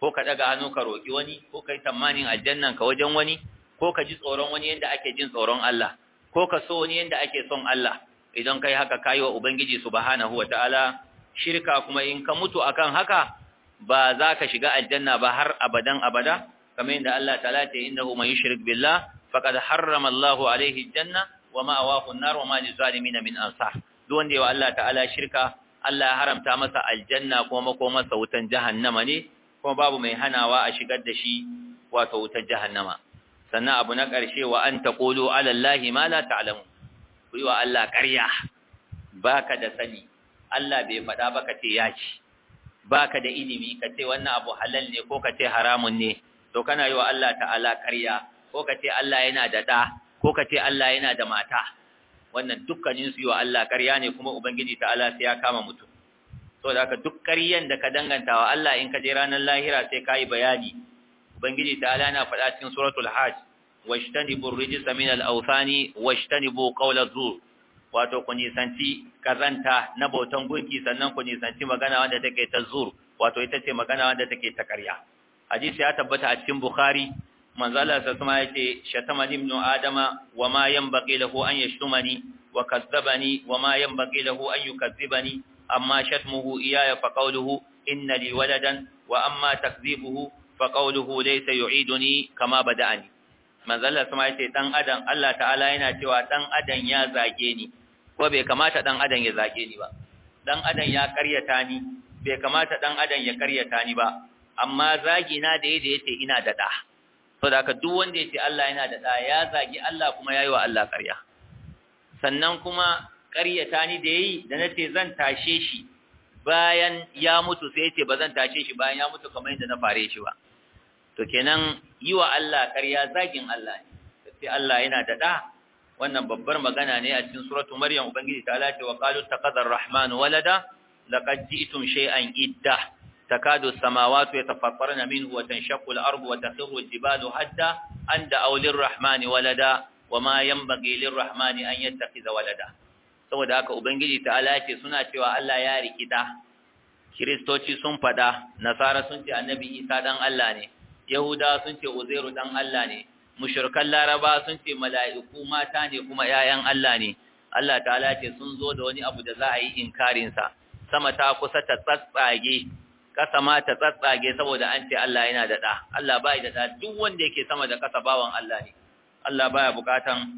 [SPEAKER 1] ko ka daga hannu ka roki wani ko kai tamanin aljannan ka wajen wani ko ka ji tsoron wani yanda ake jin tsoron Allah ko ka so wani yanda ake son Allah idan kai haka kayi wa ubangiji subhanahu wataala shirka, kuma in ka mutu akan haka ba za ka shiga aljanna ba har abadan abada, kamar yadda Allah ta'ala ce innahu man yushrik billah faqad harrama Allahu alayhi aljanna wa ma'awahu an-nar wa ma lizalimin min ansar. Duk wanda yawa Allah ta'ala shirka, Allah ya haramta masa aljanna kuma makomarsa wutan jahannama ne, kuma babu mai hanawa a shigar da shi wato wutar jahannama. Sannan abu na ƙarshe, wa an taqulu ala Allahi ma la ta'lamun. Ku yi wa Allah ƙarya, baka da sani, Allah bai faɗa ba ka ce ya ci, baka da ilimi ka ce wannan abu halal ne ko ka ce haramun ne, to kana yi wa Allah ta'ala ƙarya, ko ka ce Allah yana da ɗa, ko ka ce Allah yana da mata. Wannan dukkanin su yi wa Allah ƙarya ne, kuma Ubangiji ta'ala sai ya kama mutum. So da haka duk ƙaryan da ka danganta wa Allah in ka je ranar lahira sai ka yi bayani. Ubangiji ta'ala na faɗa cikin suratul Hajj, washtanibu rijsa min al-awthani washtanibu qawla zur. Wato ku nisanci kazanta na bautan gunki, sannan ku nisanci magana wanda take ta zur, wato ita ce magana wanda take ta ƙarya. Hadisi ya tabbata a cikin Bukhari, manzo Allah sallallahu alaihi wasallam yace shatamani ibnu adama wa ma yanbaghi lahu an yashtumani wa kazzabani wa ma yanbaghi lahu an yukazzibani, amma shatmuhu iyaya fa qawluhu inna li waladan wa amma takdhibuhu fa qawluhu laysa yu'iduni kama bada'ani. Manzo Allah sallallahu alaihi wasallam yace dan adam, Allah ta'ala yana cewa dan adam ya zage ni, ko bai kamata dan adam ya zage ni ba. Dan adam ya karyata ni, bai kamata dan adam ya karyata ni ba. Amma zagi na da yadda yace ina da da. Saboda haka duk wanda yace Allah yana da da ya zagi Allah, kuma yayi wa Allah ƙarya. Sannan kuma karyata ni da yayi da nace zan tashe shi bayan ya mutu, sai yace ba zan tashe shi bayan ya mutu kamar yadda na fare shi ba. To kenan yi wa Allah ƙarya zagin Allah ne. Sai Allah yana da da, wannan babbar magana ne a cikin suratu Maryam. Ubangiji ta ce wa qalu taqadar rahmanu walada laqad ji'tum shay'an idda takadu as-samawati yatafattarna minhu wa tanshaqqu al-ardu wa takhirru al-jibalu hadda an da'aw lir-rahmani walada wama yanbaghi lir-rahmani an yattakhidha walada. Saboda haka Ubangiji ta ce suna cewa Allah ya riki da. Kiristoci sun fada, Nasara sun ce Annabi Isa dan Allah ne, Yahuda sun ce Uzairu dan Allah ne, mushrikan Laraba sun ce mala'iku mata ne kuma ‘ya'yan Allah ne. Allah ta'ala ce sun zo da wani abu da za a yi inkarinsa, sama ta kusa ta tsatsage, ƙasa ma ta tsatsage saboda an ce Allah yana da ɗa. Allah ba da ɗa, duk wanda yake sama da ƙasa bawan Allah ne. Allah baya buƙatan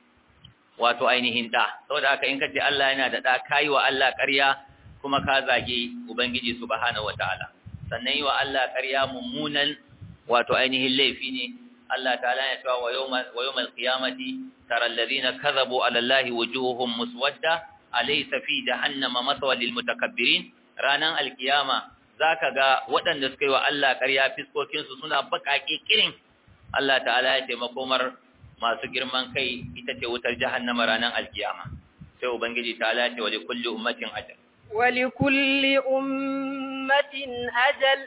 [SPEAKER 1] wato ainihin ɗa. Saboda haka in ka ce Allah yana da ɗa, ka yi wa Allah ƙarya kuma ka zage Ubangiji subhanahu wata'ala. Sannan yi wa Allah ƙarya mummunan wato ainihin laifi ne. Allah ta'ala ya cewa wa yawmal qiyamati tara alladhina kadhabu ala Allahi wujuhuhum muswadda alaysa fi jahannama maswal lil mutakabbirin. Ranan alkiyama zaka ga waɗanda suka yi wa Allah ƙarya fiskokin su suna baƙaƙe kirin. Allah ta'ala ya ce makomar masu girman kai ita ce wutar jahannama ranan alkiyama. Sai Ubangiji ta'ala ya ce wa likulli ummatin ajal.
[SPEAKER 2] Wa likulli ummatin ajal.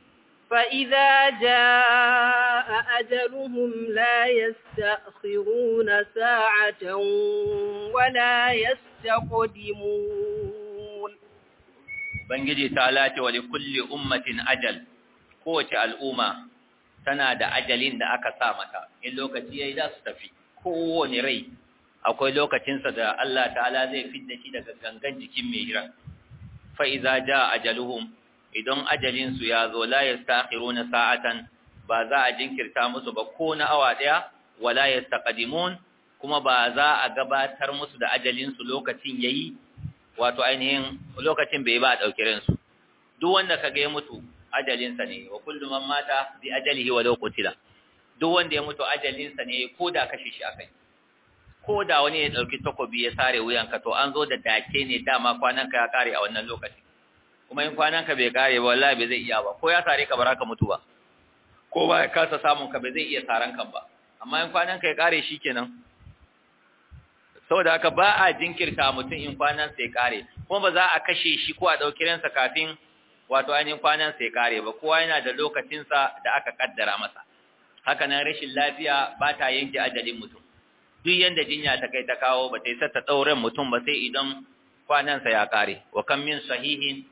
[SPEAKER 2] فإذا جاء أجلهم لا يستأخرون ساعة ولا يستقدمون.
[SPEAKER 1] بنجي تعالى ولكل أمة أجل. قوة الأمة tana da ajalin da aka sa mata, in lokaci yayi za su tafi. Kowane rai akwai lokacinsa da Allah ta'ala zai fidda shi daga gangan jikin mai ran. Fa iza jaa ajaluhum, idan ajalinsu ya zo la yastakhiruna sa'atan, ba za a jinkirta musu ba ko na awa daya, wala yastaqdimun, kuma ba za a gabatar musu da ajalinsu lokacin yayi, wato ainihin lokacin bai ba a dauki ransu. Duk wanda kage ya mutu ajalinsa ne, wa kullu man mata bi ajalihi wa law qutila. Duk wanda ya mutu ajalinsa ne, ko da kashe shi akai, ko da wani ya dauki takobi ya sare wuyanka, to an zo da dace ne, dama kwananka ya kare a wannan lokacin. Kuma in kwananka bai kare ba wallahi bai zai iya ba, ko ya sare ka baraka mutu ba, ko ba ya kasa samun ka bai zai iya saran kan ba, amma in kwananka ya kare shikenan. Saboda haka ba a jinkirta mutum in kwanansa ya kare, kuma ba za a kashe shi ko a dauki ransa kafin wato ainihin kwanansa ya kare ba. Kowa yana da lokacinsa da aka kaddara masa. Haka nan rashin lafiya ba ta yanke ajalin mutum. Duk yanda jinya ta kai ta kawo ba ta yi ta ɗauren mutum ba sai idan kwanansa ya kare. Wa kan min sahihin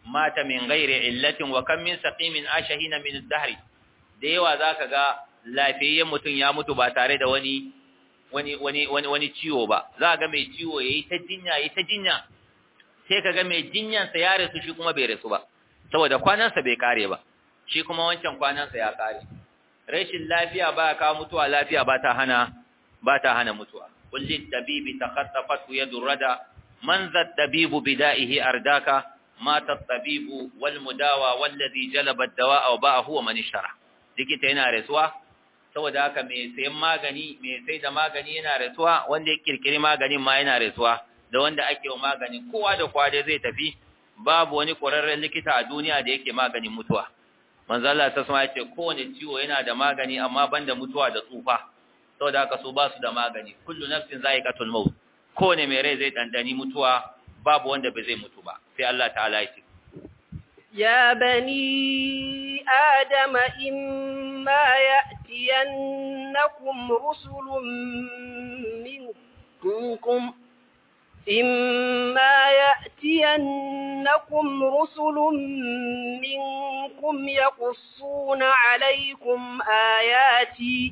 [SPEAKER 1] mata min ghairi illatin wa kam min saqimin ashahina min ad-dahr da yawa zaka ga lafiyayyen mutum ya mutu ba tare da wani wani wani wani wani ciwo ba za ga mai ciwo yayi ta jinya yayi ta jinya sai kaga mai jinyan sa ya rasu shi kuma bai rasu ba saboda kwanan sa bai kare ba shi kuma wancan kwanan sa ya kare rashin lafiya ba ka mutuwa lafiya ba ta hana ba ta hana mutuwa kulli tabibi takhattafat yadur rada man za tabibu bidaihi ardaka mata tabibu wal mudawa wallazi jalaba ad-dawa ba'ahu huwa man ishtara likita yana rasuwa saboda haka mai sayan magani mai sai da magani yana rasuwa wanda ya kirkiri maganin ma yana rasuwa da wanda ake wa magani kowa da kowa dai zai tafi babu wani ƙwararren likita a duniya da yake maganin mutuwa manzo Allah ta sama yace kowane ciwo yana da magani amma banda mutuwa da tsufa saboda haka su ba su da magani kullu nafsin za'iqatul maut kowane mai rai zai dandani mutuwa babu wanda bai zai mutu ba sai Allah ta'ala ya ce
[SPEAKER 2] يا بني آدم إما يأتينكم رسل منكم إما يأتينكم رسل منكم يقصون عليكم آياتي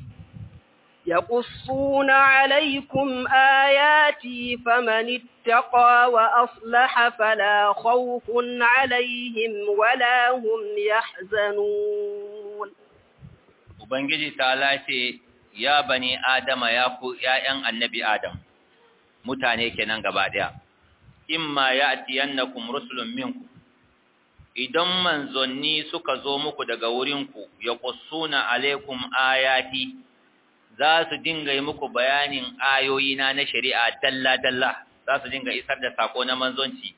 [SPEAKER 2] يقصون عليكم آياتي فمن اتقى وأصلح فلا خوف عليهم ولا هم يحزنون
[SPEAKER 1] Ubangiji ta'ala ce ya bani Adama ya ku ƴaƴan annabi Adam mutane kenan gaba daya imma ya'tiyannakum rusulun minkum idan manzonni suka zo muku daga wurinku yaqussuna alaikum ayati za su dinga yi muku bayanin ayoyina na shari'a dalla-dalla za su dinga isar da sako na manzonci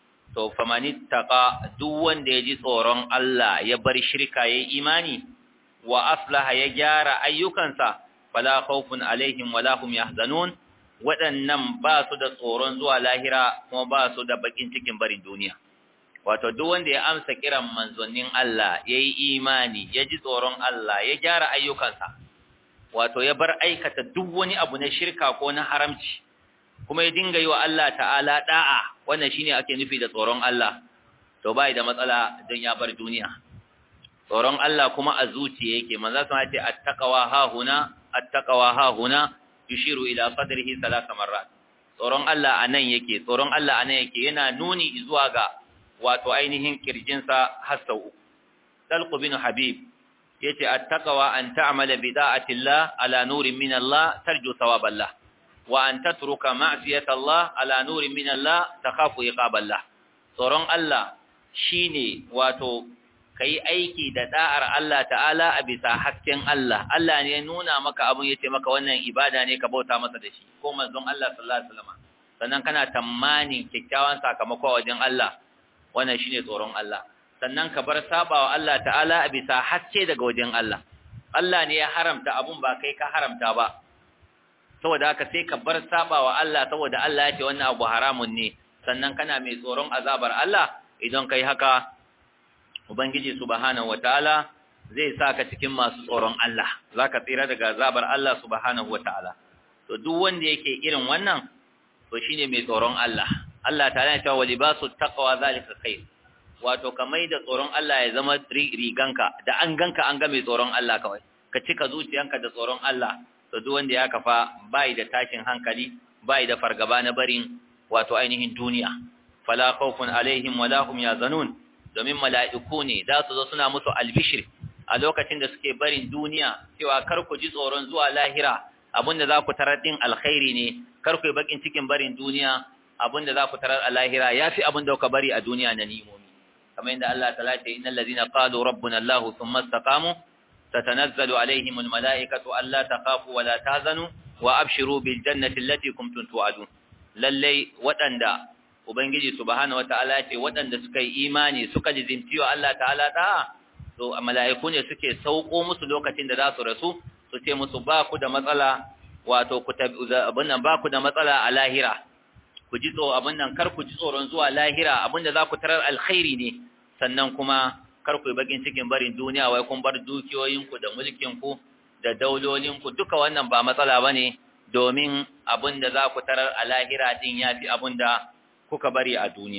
[SPEAKER 1] to famanittaqa duk wanda ya ji tsoron Allah ya bar shirka yayin imani wa aslaha ya gyara ayyukansa fala khawfun alaihim wala hum yahzanun waɗannan ba su da tsoron zuwa lahira kuma ba su da bakin cikin barin duniya wato duk wanda ya amsa kiran manzonnin Allah yayi imani ya ji tsoron Allah ya gyara ayyukansa wato ya bar aikata duk wani abu na shirka ko na haramci kuma ya dinga yi wa Allah ta'ala da'a wannan shine ake nufi da tsoron Allah to bai da matsala don ya bar duniya tsoron Allah kuma a zuciya yake manzo sun ce attaqwa ha huna attaqwa ha huna yushiru ila sadrihi salasa marrat tsoron Allah anan yake tsoron Allah anan yake yana nuni zuwa ga wato ainihin kirjinsa har sau uku talq bin habib yace attaqwa an ta'mala bi da'ati Allah ala nurin min Allah tarju thawab Allah wa an tatruka ma'siyata Allah ala nurin min Allah takhafu iqab Allah tsoron Allah shine wato kai aiki da da'ar Allah ta'ala a bisa hasken Allah Allah ne ya nuna maka abun yace maka wannan ibada ne ka bauta masa da shi ko manzon Allah sallallahu alaihi wasallam sannan kana tamanin kikkiawan sakamako wajen Allah wannan shine tsoron Allah sannan ka bar sabawa Allah ta'ala a bisa haske daga wajen Allah Allah ne ya haramta abun ba kai ka haramta ba saboda haka sai ka bar sabawa Allah saboda Allah ya ce wannan abu haramun ne sannan kana mai tsoron azabar Allah idan kai haka ubangiji subhanahu wataala zai saka cikin masu tsoron Allah zaka tsira daga azabar Allah subhanahu wataala to duk wanda yake irin wannan to shine mai tsoron Allah Allah ta'ala ya ce wa libasu taqwa zalika khair wato kamai da tsoron Allah ya zama riganka da an ganka an ga mai tsoron Allah kawai ka cika zuciyanka da tsoron Allah to duk wanda ya kafa bai da tashin hankali bai da fargaba na barin wato ainihin duniya fala khawfun alaihim wala hum yazanun domin mala'iku ne za su zo suna musu albishir a lokacin da suke barin duniya cewa kar ku ji tsoron zuwa lahira abinda za ku tarar din alkhairi ne kar ku yi bakin cikin barin duniya abinda za ku tarar a lahira yafi abinda kuka bari a duniya na nimomi kamar yadda Allah ta lace innal ladina qalu rabbuna Allah thumma istaqamu tatanazzalu alaihim almalaikatu alla takhafu wa la tahzanu wa abshiru bil jannati allati kuntum tu'adun lalle wadanda ubangiji subhanahu wataala ce wadanda suka yi imani suka jizimtiyo Allah ta'ala ta to malaiku ne suke sauko musu lokacin da za su rasu su ce musu ba ku da matsala wato ku abin nan ba ku da matsala a lahira ku ji tsoro abin nan kar ku ji tsoron zuwa lahira abinda za ku tarar alkhairi ne sannan kuma kar ku yi bakin cikin barin duniya wai kun bar dukiyoyinku da mulkinku da daulolinku duka wannan ba matsala bane domin abinda za ku tarar a lahira din yafi abinda kuka bari a duniya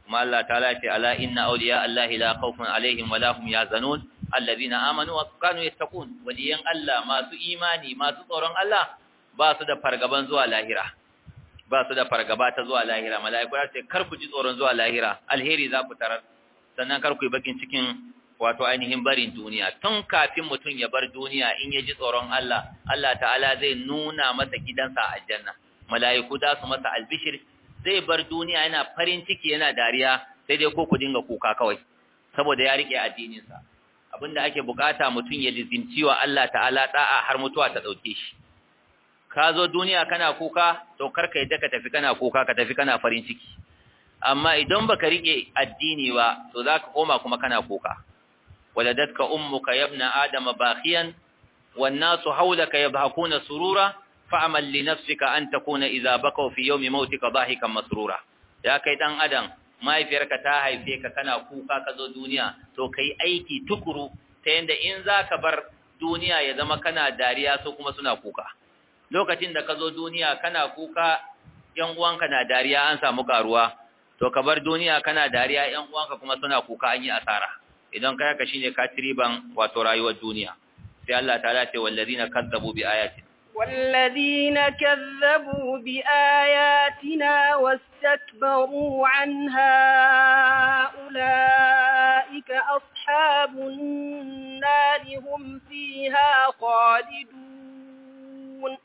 [SPEAKER 1] kuma Allah ta'ala ce ala inna awliya Allahi la khawfun alaihim wa la hum yahzanun alladhina amanu wa kanu yattaqun waliyan Allah masu imani masu tsoron Allah ba su da fargaban zuwa lahira ba su da fargaba ta zuwa lahira mala'iku ya ce kar ku ji tsoron zuwa lahira alheri za ku tarar sannan kar ku yi bakin cikin wato ainihin barin duniya tun kafin mutum ya bar duniya in ya ji tsoron Allah Allah ta'ala zai nuna masa gidansa a aljanna mala'iku za su masa albishir zai bar duniya yana farin ciki yana dariya sai dai ko ku dinga kuka kawai saboda ya rike addininsa abinda ake bukata mutum ya lizimci wa Allah ta'ala da'a har mutuwa ta dauke shi ka zo duniya kana kuka to karka yadda ka tafi kana kuka ka tafi kana farin ciki amma idan baka rike addini ba to zaka koma kuma kana kuka waladatka ummuka yabna adama bakhiyan wan nasu hawlaka yabhakuna surura fa'amal li nafsika an takuna idza bakaw fi yawmi mautika dhahikan masrura ya kai dan adam mahaifiyarka ta haife ka kana kuka ka zo duniya to kai aiki tukuru ta yanda in zaka bar duniya ya zama kana dariya so kuma suna kuka lokacin da ka zo duniya kana kuka yan uwanka na dariya an samu karuwa to ka bar duniya kana dariya yan uwanka kuma suna kuka an yi asara idan kai ka shine ka triban wato rayuwar duniya sai Allah ta'ala ce wallazina kazzabu bi ayatina
[SPEAKER 2] والذين كذبوا بآياتنا واستكبروا عنها أولئك أصحاب النار هم فيها خالدون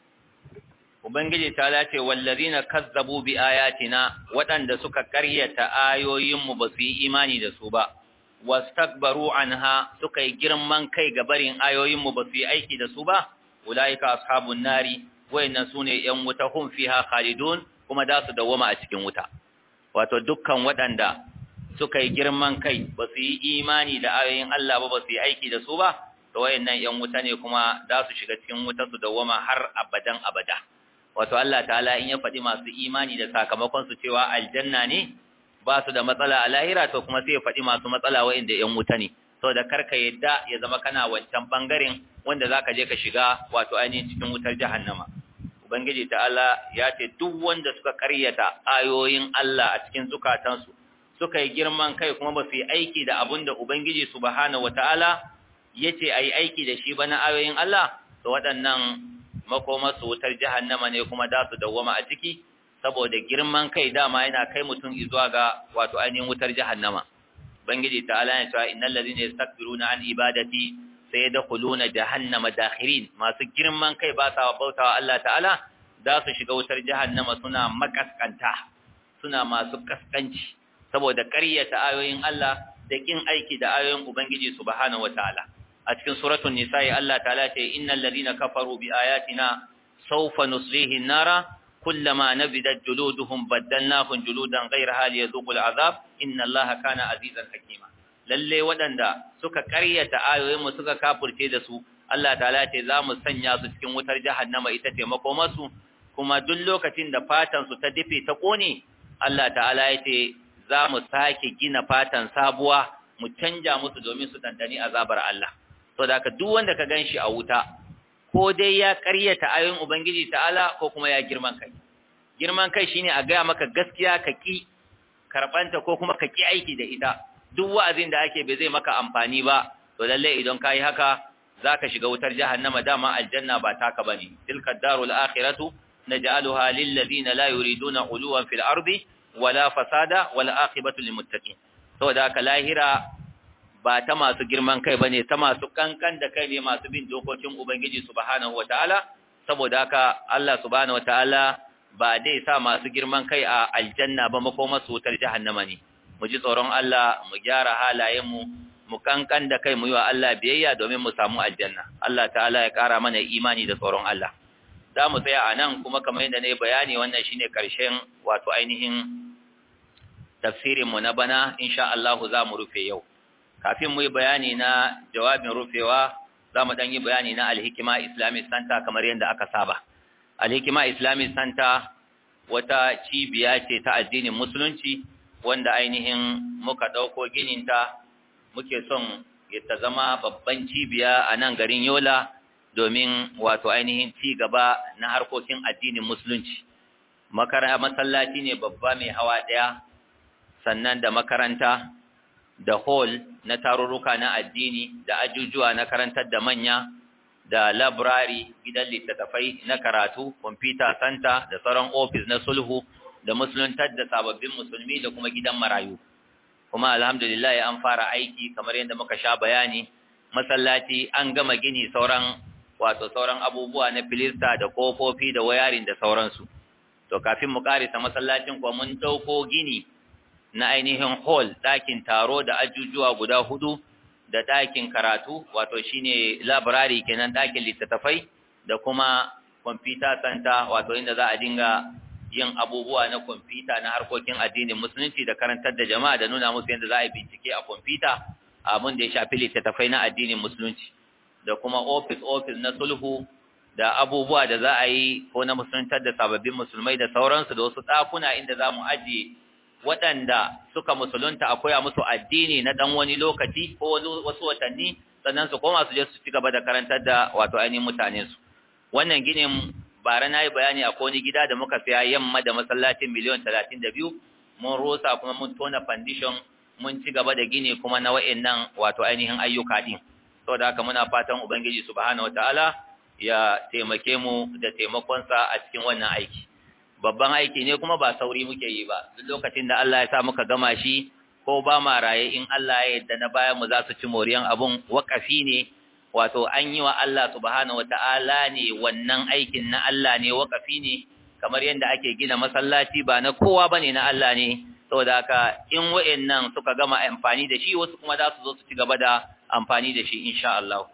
[SPEAKER 1] Ubangiji ta lace wallazina kazzabu bi ayatina waɗanda suka karyata ayoyinmu ba su yi imani da su ba wastakbaru anha suka yi girman kai ga barin ayoyinmu ba su yi aiki da su ba ulaika ashabun nari wayannan sune yan wuta hum fiha khalidun kuma da su dawoma a cikin wuta wato dukkan waɗanda suka yi girman kai ba su yi imani da ayoyin Allah ba ba su yi aiki da su ba to wayannan yan wuta ne kuma da su shiga cikin wuta su dawoma har abadan abada wato Allah ta'ala in ya faɗi masu imani da sakamakon su cewa aljanna ne ba su da matsala a lahira to kuma sai ya faɗi masu matsala wa'inda yan wuta ne saboda karka yadda ya zama kana wancan bangaren wanda zaka je ka shiga wato ainihin cikin wutar jahannama ubangiji ta'ala ya ce duk wanda suka karyata ayoyin Allah a cikin zukatansu suka yi girman kai kuma ba su yi aiki da abin da ubangiji subhanahu wataala yace ayi aiki da shi ba na ayoyin Allah to waɗannan makomarsu wutar jahannama ne kuma da su dawwama a ciki saboda girman kai dama yana kai mutum zuwa ga wato ainihin wutar jahannama bangiji ta'ala ya ce innal ladhina yastakbiruna an ibadati sayadkhuluna jahannama dakhirin masu girman kai ba sa bautawa Allah ta'ala da su shiga wutar jahannama suna makaskanta suna masu kaskanci saboda ƙaryata ayoyin Allah da kin aiki da ayoyin ubangiji subhanahu wataala a cikin suratul nisa'i Allah ta'ala ce innal ladina kafaru bi ayatina sawfa nuslihi an-nara kullama nabidat juluduhum baddalnahum juludan ghayraha liyadhuqul azab inna Allaha kana azizan hakima lalle wadanda suka ƙaryata ayoyin mu suka kafirce da su Allah ta'ala ce za mu sanya su cikin wutar jahannama ita ce makomarsu kuma duk lokacin da fatan su ta dafe ta kone Allah ta'ala ya ce za mu sake gina fatan sabuwa mu canja musu domin su dandani azabar Allah to da ka duk wanda ka ganshi a wuta ko dai ya ƙaryata ayoyin ubangiji ta'ala ko kuma ya girman kai girman kai shine a ga maka gaskiya ka ki karbanta ko kuma ka ki aiki da ita duk wa'azin da ake bai zai maka amfani ba to lalle idan kai haka zaka shiga wutar jahannama dama aljanna ba taka bane tilka darul akhiratu naj'aluha lil ladina la yuriduna uluwan fil ardi wala fasada wal aqibatu lil muttaqin saboda haka lahira ba ta masu girman kai bane ta masu kankan da kai ne masu bin dokokin ubangiji subhanahu wataala saboda haka Allah subhanahu wataala ba dai sa masu girman kai a aljanna ba makoma su wutar jahannama ne mu ji tsoron Allah mu gyara halayen mu mu kankan da kai mu yi wa Allah biyayya domin mu samu aljanna Allah ta'ala ya kara mana imani da tsoron Allah za mu tsaya a nan kuma kamar yadda na yi bayani wannan shine karshen wato ainihin tafsirin mu na bana insha Allah za mu rufe yau kafin mu yi bayani na jawabin rufewa za mu ɗan yi bayani na Al-Hikima Islamic Center kamar yadda aka saba. Al-Hikima Islamic Center wata cibiya ce ta addinin musulunci wanda ainihin muka ɗauko gininta muke son ta zama babban cibiya a nan garin Yola domin wato ainihin ci gaba na harkokin addinin musulunci. Makara masallaci ne babba mai hawa ɗaya sannan da makaranta da hall na tarurruka na addini da ajujuwa na karantar da manya da library gidan littattafai na karatu, computer center da sauran office na sulhu da musuluntar da sababbin musulmi da kuma gidan marayu. Kuma alhamdulillah an fara aiki kamar yadda muka sha bayani, masallaci an gama gini, sauran wato sauran abubuwa na filista da kofofi da wayarin da sauransu. To kafin mu karisa masallacin kuwa mun dauko gini na ainihin hall, ɗakin taro da ajujuwa guda hudu da ɗakin karatu, wato shine library kenan, ɗakin littattafai da kuma computer center, wato inda za a dinga yin abubuwa na computer na harkokin addinin musulunci da karantar da jama'a da nuna musu yadda za a yi bincike a computer, abin da ya shafi littattafai na addinin musulunci, da kuma office office na sulhu da abubuwa da za a yi ko na musuluntar da sababbin musulmai da sauransu, da wasu ɗakuna inda za mu ajiye waɗanda suka musulunta a koya musu addini na ɗan wani lokaci ko wasu watanni, sannan su koma su je su ci gaba da karantar da wato ainihin mutanensu. Wannan ginin bara na yi bayani a wani gida da muka saya yamma da masallacin miliyan talatin da biyu, mun rosa kuma mun tona foundation, mun ci gaba da gini kuma na wa'annan wato ainihin ayyuka din. Saboda haka muna fatan Ubangiji subhanahu wataala ya taimake mu da taimakonsa a cikin wannan aiki. Babban aiki ne kuma ba sauri muke yi ba, duk lokacin da Allah ya sa muka gama shi ko ba ma raye, in Allah ya yarda na bayan mu za su ci moriyan abun. Waƙafi ne, wato an yi wa Allah subhanahu wata'ala ne, wannan aikin na Allah ne, waƙafi ne, kamar yadda ake gina masallaci ba na kowa bane, na Allah ne. Saboda haka in wa'annan suka gama amfani da shi, wasu kuma za su zo su ci gaba da amfani da shi insha Allah.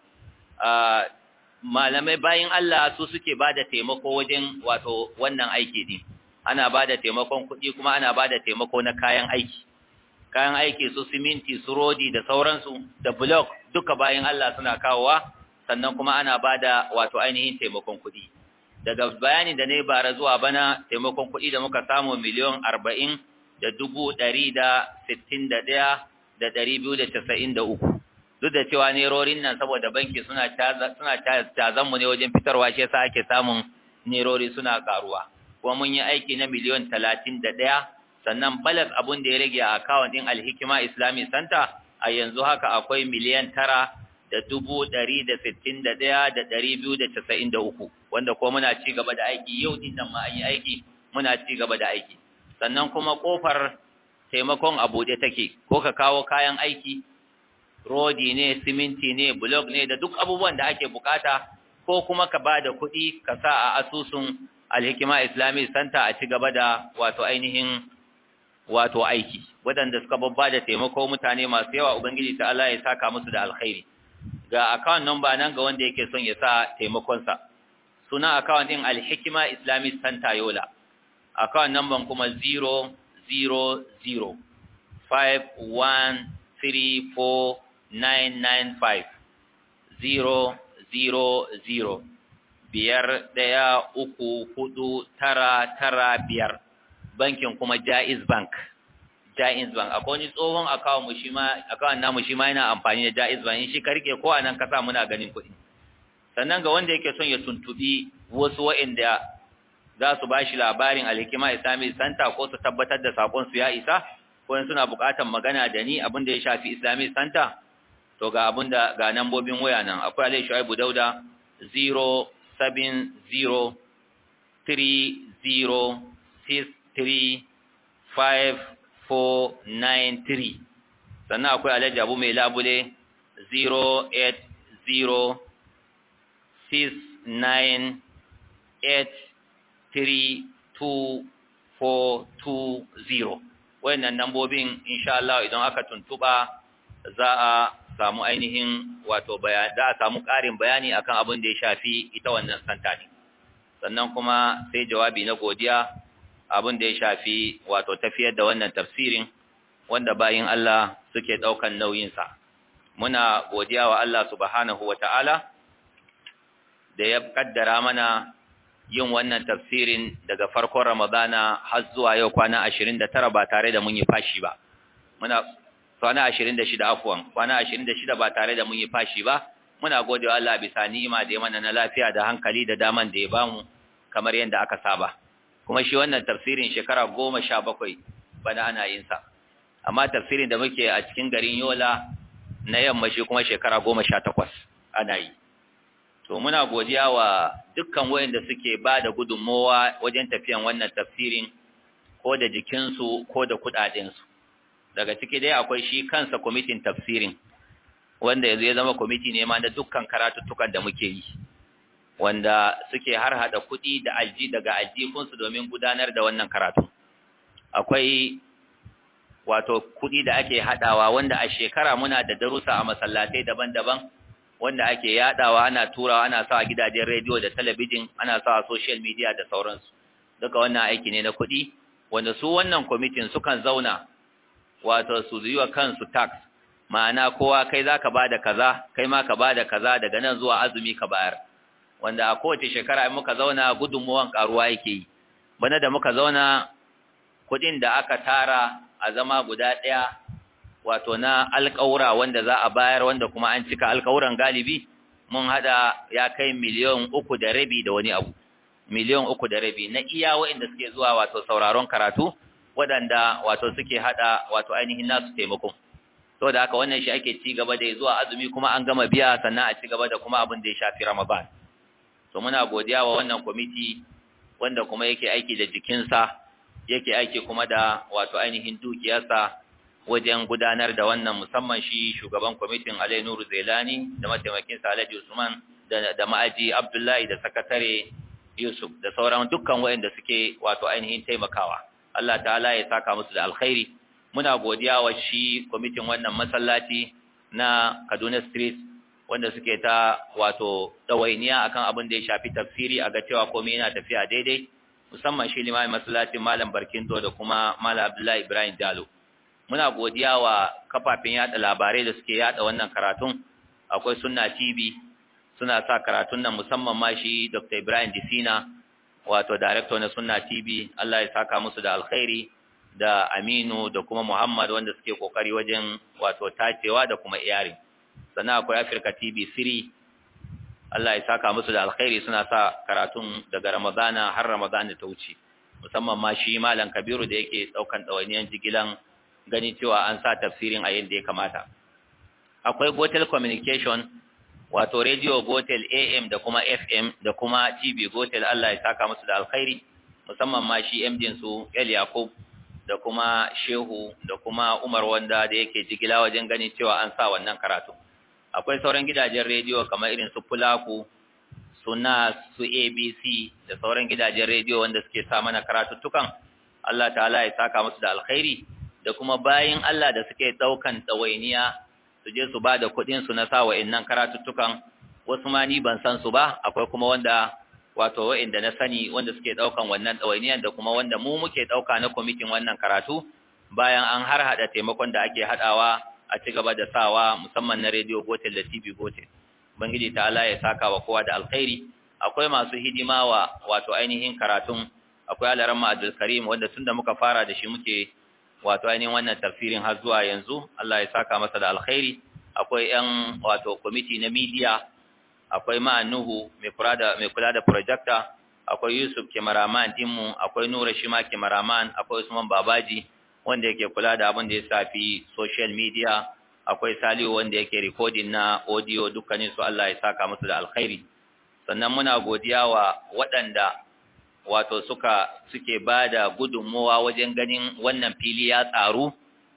[SPEAKER 1] Malamai bayin Allah su suke bada taimako wajen wato wannan aiki din. Ana bada taimakon kuɗi kuma ana bada taimako na kayan aiki. Kayan aiki su siminti, su rodi da sauransu da block duka bayin Allah suna kawowa, sannan kuma ana bada wato ainihin taimakon kuɗi. Daga bayani da ne bara zuwa bana, taimakon kuɗi da muka samu miliyan arba'in da dubu ɗari da sittin da ɗaya da ɗari biyu da casa'in da uku. Duk da cewa nerorin nan saboda banki suna suna cazan mu ne wajen fitarwa, shi yasa ake samun nerori suna karuwa. Kuma mun yi aiki na miliyan talatin da ɗaya, sannan balas abun da ya rage a account din Al-Hikma Islamic Center a yanzu haka akwai miliyan tara da dubu ɗari da sittin da ɗaya da ɗari biyu da casa'in da uku, wanda ko muna ci gaba da aiki yau din nan ma an yi aiki, muna ci gaba da aiki. Sannan kuma kofar taimakon a buɗe take, ko ka kawo kayan aiki, rodi ne, siminti ne, blok ne, da duk abubuwan da ake bukata, ko kuma ka ba da kuɗi ka sa a asusun Al-Hikma Islamic Center a ci gaba da wato ainihin wato aiki. Waɗanda suka babba da taimako mutane masu yawa, Ubangiji ta Allah ya saka musu da alkhairi. Ga account number nan ga wanda yake son ya sa taimakonsa. Suna account din Al-Hikma Islamic Center Yola. Account number kuma zero zero zero five one three four nine nine five zero zero zero biyar daya uku hudu tara tara biyar. Bankin kuma Jaiz Bank. Jaiz Bank akwai wani tsohon account mu shi ma account namu shi ma yana amfani da Jaiz Bank, in shi ka rike ko anan ka sa muna ganin kuɗi. Sannan ga wanda yake son ya tuntubi wasu waɗanda za su bashi labarin Al-Hikma Islamic Center ko su tabbatar da sakon su ya isa, ko in suna buƙatar magana da ni abin da ya shafi Islamic Center, to ga abin da ga nambobin waya nan. Akwai Alai Shuaibu Dauda zero seven zero three zero six three five four nine three. Sannan akwai Alhaji Abu Mai Labule zero eight zero six nine eight three two four two zero. Wayannan nambobin insha Allah idan aka tuntuba za a samu ainihin wato bayani, za a samu ƙarin bayani akan abin da ya shafi ita wannan santa ne. Sannan kuma sai jawabi na godiya abin da ya shafi wato tafiyar da wannan tafsirin wanda bayin Allah suke daukan nauyin sa. Muna godiya wa Allah subhanahu wataala da ya kaddara mana yin wannan tafsirin daga farkon Ramadana har zuwa yau kwana ashirin da tara ba tare da mun yi fashi ba. Muna kwana ashirin da shida afwan, kwana ashirin da shida ba tare da mun yi fashi ba. Muna godewa Allah bisa ni'ima da ya mana na lafiya da hankali da daman da ya bamu kamar yadda aka saba. Kuma shi wannan tafsirin shekara goma sha bakwai bana ana yin sa. amma tafsirin da muke a cikin garin Yola na yamma shi kuma shekara goma sha takwas ana yi. To muna godiya wa dukkan wayanda suke ba da gudunmowa wajen tafiyan wannan tafsirin ko da jikinsu ko da kuɗaɗensu. Daga ciki dai akwai shi kansa kwamitin tafsirin, wanda yanzu ya zama kwamiti ne ma na dukkan karatuttukan da muke yi, wanda suke har hada kuɗi da alji daga aljikunsu domin gudanar da wannan karatu. Akwai wato kuɗi da ake haɗawa wanda a shekara muna da darussa a masallatai daban-daban wanda ake yaɗawa, ana turawa, ana sa a gidajen rediyo da talabijin, ana sa a social media da sauransu. Duka wannan aiki ne na kuɗi wanda su wannan kwamitin sukan zauna wato su yi wa kansu tax, ma'ana kowa kai za ka ba da kaza, kai ma ka ba da kaza, daga nan zuwa azumi ka bayar, wanda a kowace shekara in muka zauna gudunmuwan karuwa yake yi. Bana da muka zauna kuɗin da aka tara a zama guda ɗaya wato na alƙawura wanda za a bayar, wanda kuma an cika alƙawuran galibi, mun haɗa ya kai miliyan uku da rabi da wani abu, miliyan uku da rabi na iya waɗanda suke zuwa wato sauraron karatu, waɗanda wato suke haɗa wato ainihin nasu taimakon. To da haka wannan shi ake ci gaba da zuwa azumi kuma an gama biya, sannan a ci gaba da kuma abin da ya shafi Ramadan. To muna godiya wa wannan kwamiti wanda kuma yake aiki da jikinsa, yake aiki kuma da wato ainihin dukiyarsa wajen gudanar da wannan, musamman shi shugaban kwamitin Alai Nuru Zailani da mataimakinsa Alhaji Usman da, da ma'aji Abdullahi da sakatare Yusuf da sauran dukkan waɗanda suke wato ainihin taimakawa. Allah ta'ala ya saka musu da alkhairi. Muna godiya wa shi kwamitin wannan masallaci na Kaduna Street wanda suke ta wato ɗawainiya akan abin da ya shafi tafsiri, a ga cewa komai yana tafiya daidai, musamman shi limamin masallacin Malam Barkindo da kuma Malam Abdullahi Ibrahim Jalo. Muna godiya wa kafafen yada labarai da suke yada wannan karatun. Akwai Sunna T V suna sa karatun nan, musamman ma shi Doctor Ibrahim Disina wato director na Sunna T V, Allah ya saka musu da alkhairi, da Aminu da kuma Muhammad wanda suke kokari wajen wato tacewa da kuma iyari. Sannan akwai Africa T V three, Allah ya saka musu da alkhairi, suna sa karatun daga Ramadana har Ramadana ta wuce, musamman ma shi Malam Kabiru da yake daukan dawaniyan jigilan gani cewa an sa tafsirin a yadda ya kamata. Akwai Gotel Communication wato Radio Gotel A M da kuma F M da kuma T V Gotel, Allah ya saka musu da alkhairi, musamman ma shi M D su El Yakub da kuma Shehu da kuma Umar wanda da yake jigila wajen ganin cewa an sa wannan karatu. Akwai sauran gidajen rediyo kamar irin su Fulaku, su Nas, su A B C da sauran gidajen rediyo wanda suke sa mana karatuttukan. Allah ta'ala ya saka musu da alkhairi, da kuma bayin Allah da suke daukan tsawainiya su je su bada kuɗin su na sa wa'annan karatuttukan. Wasu ma ni ban san su ba, akwai kuma wanda wato wa'inda na sani wanda suke daukan wannan tsawainiyan, da kuma wanda mu muke dauka na kwamitin wannan karatu bayan an har hada taimakon da ake hadawa a ci gaba da sawa, musamman na Radio Gotel da T V Gotel. Bangiji ta Allah ya saka wa kowa da alkhairi. Akwai masu hidima wa wato ainihin karatun, akwai Alaramma Abdul Karim wanda tunda muka fara da shi muke wato ainihin wannan tafsirin har zuwa yanzu, Allah ya saka masa da alkhairi. Akwai yan wato committee na media, akwai Ma'anuhu mai kula da mai kula da projector, akwai Yusuf cameraman dinmu, akwai Nura Shima cameraman, akwai Usman Babaji wanda yake kula da abin da ya shafi social media, akwai Salihu wanda yake recording na audio. Dukkanin su Allah ya saka musu da alkhairi. Sannan muna godiya wa waɗanda wato suka suke bada gudunmuwa wajen ganin wannan fili ya tsaru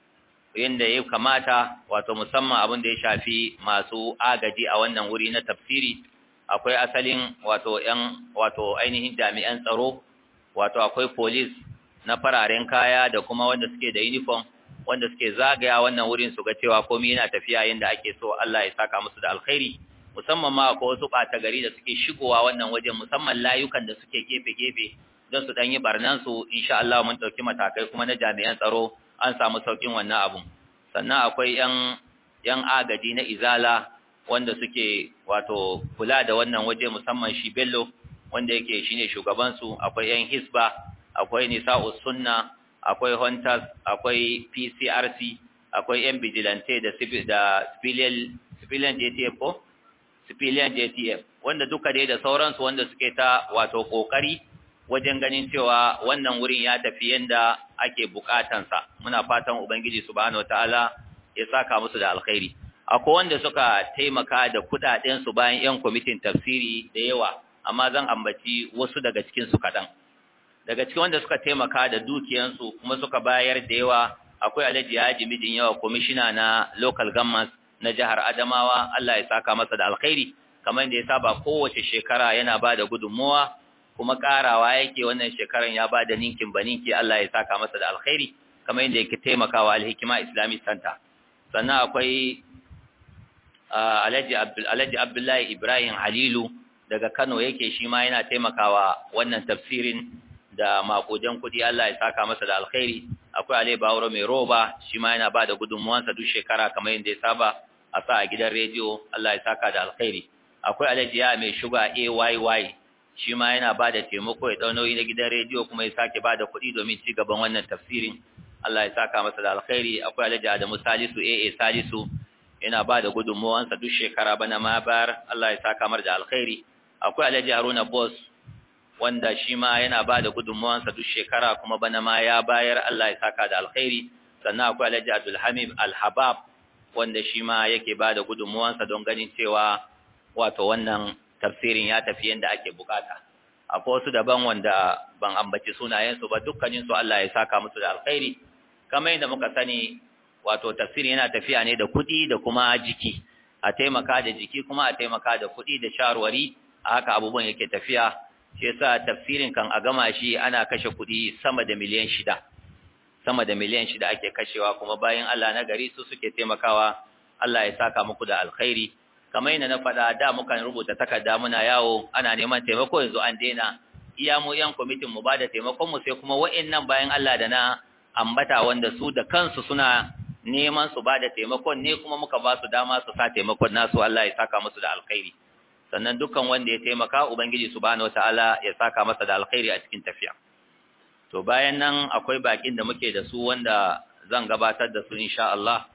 [SPEAKER 1] yanda ya kamata, wato musamman abin da ya shafi masu agaji a wannan wuri na tafsiri. Akwai asalin wato yan wato ainihin jami'an tsaro, wato akwai police na fararen kaya da kuma wanda suke da uniform wanda suke zagaya wannan wurin su ga cewa komai yana tafiya yanda ake so. Allah ya saka musu da alkhairi. Musamman ma akwai wasu ɓata gari da suke shigowa wannan wajen, musamman layukan da suke gefe-gefe don su ɗan yi barnan su. Insha Allah mun ɗauki matakai kuma na jami'an tsaro, an samu sauƙin wannan abun. Sannan akwai yan yan agaji na Izala wanda suke wato kula da wannan waje, musamman shi Bello wanda yake shine shugaban su. Akwai yan Hisba, akwai Nisa'us Sunna, akwai Hunters, akwai P C R C, akwai yan vigilante da da civilian civilian J T F ko civilian J T F, wanda duka dai da sauransu wanda suke ta wato kokari wajen ganin cewa wannan wurin ya tafi yanda ake bukatansa. Muna fatan Ubangiji subhanahu wataala ya saka musu da alkhairi. Akwai wanda suka taimaka da kudaden su bayan yan kwamitin tafsiri da yawa, amma zan ambaci wasu daga cikin su kadan. Daga cikin wanda suka taimaka da dukiyan su kuma suka bayar da yawa, akwai Alhaji Haji Mijin Yawa, commissioner na local government na jihar Adamawa. Allah ya saka masa da alkhairi, kamar da ya saba kowace shekara yana bada gudunmuwa, kuma karawa yake wannan shekaran ya bada ninkin baninki. Allah ya saka masa da alkhairi, kamar yadda yake taimakawa Al-Hikma Islamic Center. Sannan akwai Alhaji Abdul Alhaji Abdullahi Ibrahim Halilu daga Kano, yake shi ma yana taimakawa wannan tafsirin da makojan kudi. Allah ya saka masa da alkhairi. Akwai Ali Bawro mai roba, shi ma yana bada gudunmuwansa duk shekara kamar yadda ya saba a sa a gidan rediyo. Allah ya saka da alkhairi. Akwai Alhaji ya mai shuga A Y Y, shi ma yana bada taimako ya dau nauyi na gidan rediyo, kuma ya sake bada kuɗi domin ci gaban wannan tafsirin. Allah ya saka masa da alkhairi. Akwai Alhaji Adamu Salisu A A Salisu, yana bada gudunmuwansa duk shekara bana ma bar. Allah ya saka mar da alkhairi. Akwai Alhaji Haruna Boss, wanda shi ma yana bada gudunmuwansa duk shekara kuma bana ma ya bayar. Allah ya saka da alkhairi. Sannan akwai Alhaji Abdul Hamid Al-Habab, wanda shi ma yake bada gudunmuwansa don ganin cewa wato wannan tafsirin ya tafi yanda ake bukata. Akwai wasu daban wanda ban ambaci sunayensu ba, dukkanin su Allah ya saka musu da alkhairi. Kamar yadda muka sani, wato tafsirin yana tafiya ne da kuɗi da kuma jiki. A taimaka da jiki kuma a taimaka da kuɗi da sharwari, a haka abubuwan yake tafiya. Shi yasa tafsirin kan a gama shi ana kashe kuɗi sama da miliyan shida. Sama da miliyan shida ake kashewa, kuma bayan Allah na gari su suke taimakawa. Allah ya saka muku da alkhairi. Kamar yadda na faɗa, da mukan rubuta takarda muna yawo ana neman taimako, yanzu an daina. Iya mu yan kwamitin mu bada taimakon mu, sai kuma wa'annan bayan Allah da na ambata wanda su da kansu suna neman su bada taimakon ne, kuma muka ba su dama su sa taimakon nasu. Allah ya saka musu da alkhairi. Sannan dukkan wanda ya taimaka, Ubangiji subhanahu wataala ya saka masa da alkhairi a cikin tafiya. To bayan nan akwai bakin da muke da su wanda zan gabatar da su insha Allah.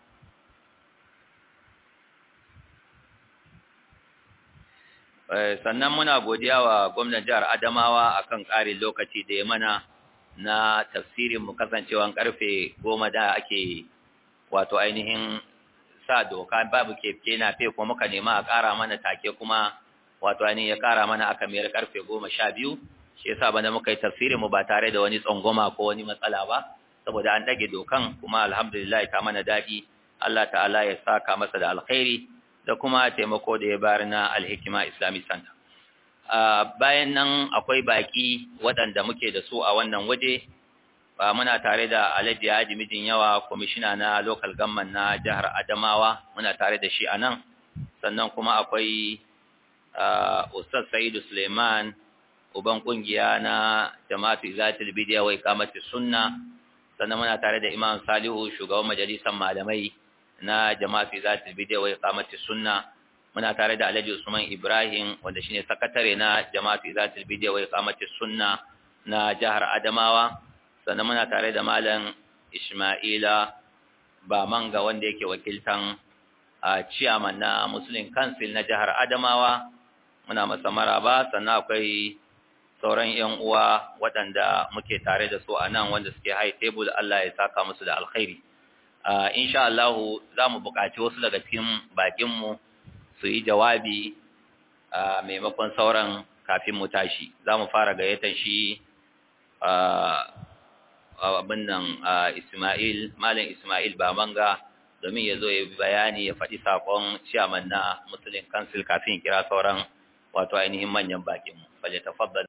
[SPEAKER 1] Sannan muna godiya wa gwamnatin jihar Adamawa akan ƙarin lokaci da ya mana na tafsirin mu, kasancewan karfe goma da ake wato ainihin sa doka babu keke na fe, kuma muka nema a ƙara mana take, kuma wato ainihin ya ƙara mana aka mayar karfe goma sha biyu. Shi yasa bana muka yi tafsirin mu ba tare da wani tsangwama ko wani matsala ba, saboda an dage dokan, kuma alhamdulillah ta mana daɗi. Allah ta'ala ya saka masa da alkhairi da kuma taimako da ya bayar na Al-Hikma Islamic Center. Bayan nan akwai baki waɗanda muke da su a wannan waje. Muna tare da Alhaji Haji Mijin Yawa, kwamishina na local government na jihar Adamawa, muna tare da shi a nan. Sannan kuma akwai Ustaz Sa'idu Suleiman, uban kungiya na Jama'atu Izatul Bid'a wa Iqamatus Sunna. Sannan muna tare da Imam Salihu, shugaban majalisar malamai na Jama'atu Izatul Bid'a wa Iqamatus Sunna. Muna tare da Alhaji Usman Ibrahim, wanda shine sakatare na Jama'atu Izatul Bid'a wa Iqamatus Sunna na jihar Adamawa. Sannan muna tare da Malam Ismaila Bamanga, wanda yake wakiltan chairman na Muslim Council na jihar Adamawa. Muna masa maraba. Sannan akwai sauran ƴan uwa waɗanda muke tare da su a nan, wanda suke high table. Allah ya saka musu da alkhairi. Uh, insha Allah za mu buƙaci wasu daga cikin bakinmu su yi jawabi a uh, maimakon sauran kafin mu tashi. Za mu fara gayyatar shi uh, abin nan uh, Ismail, Malam Ismail Bamanga, domin ya zo ya bayani, ya faɗi saƙon ciyaman na Muslim Council kafin kira sauran wato ainihin manyan bakinmu. Falle tafaddal.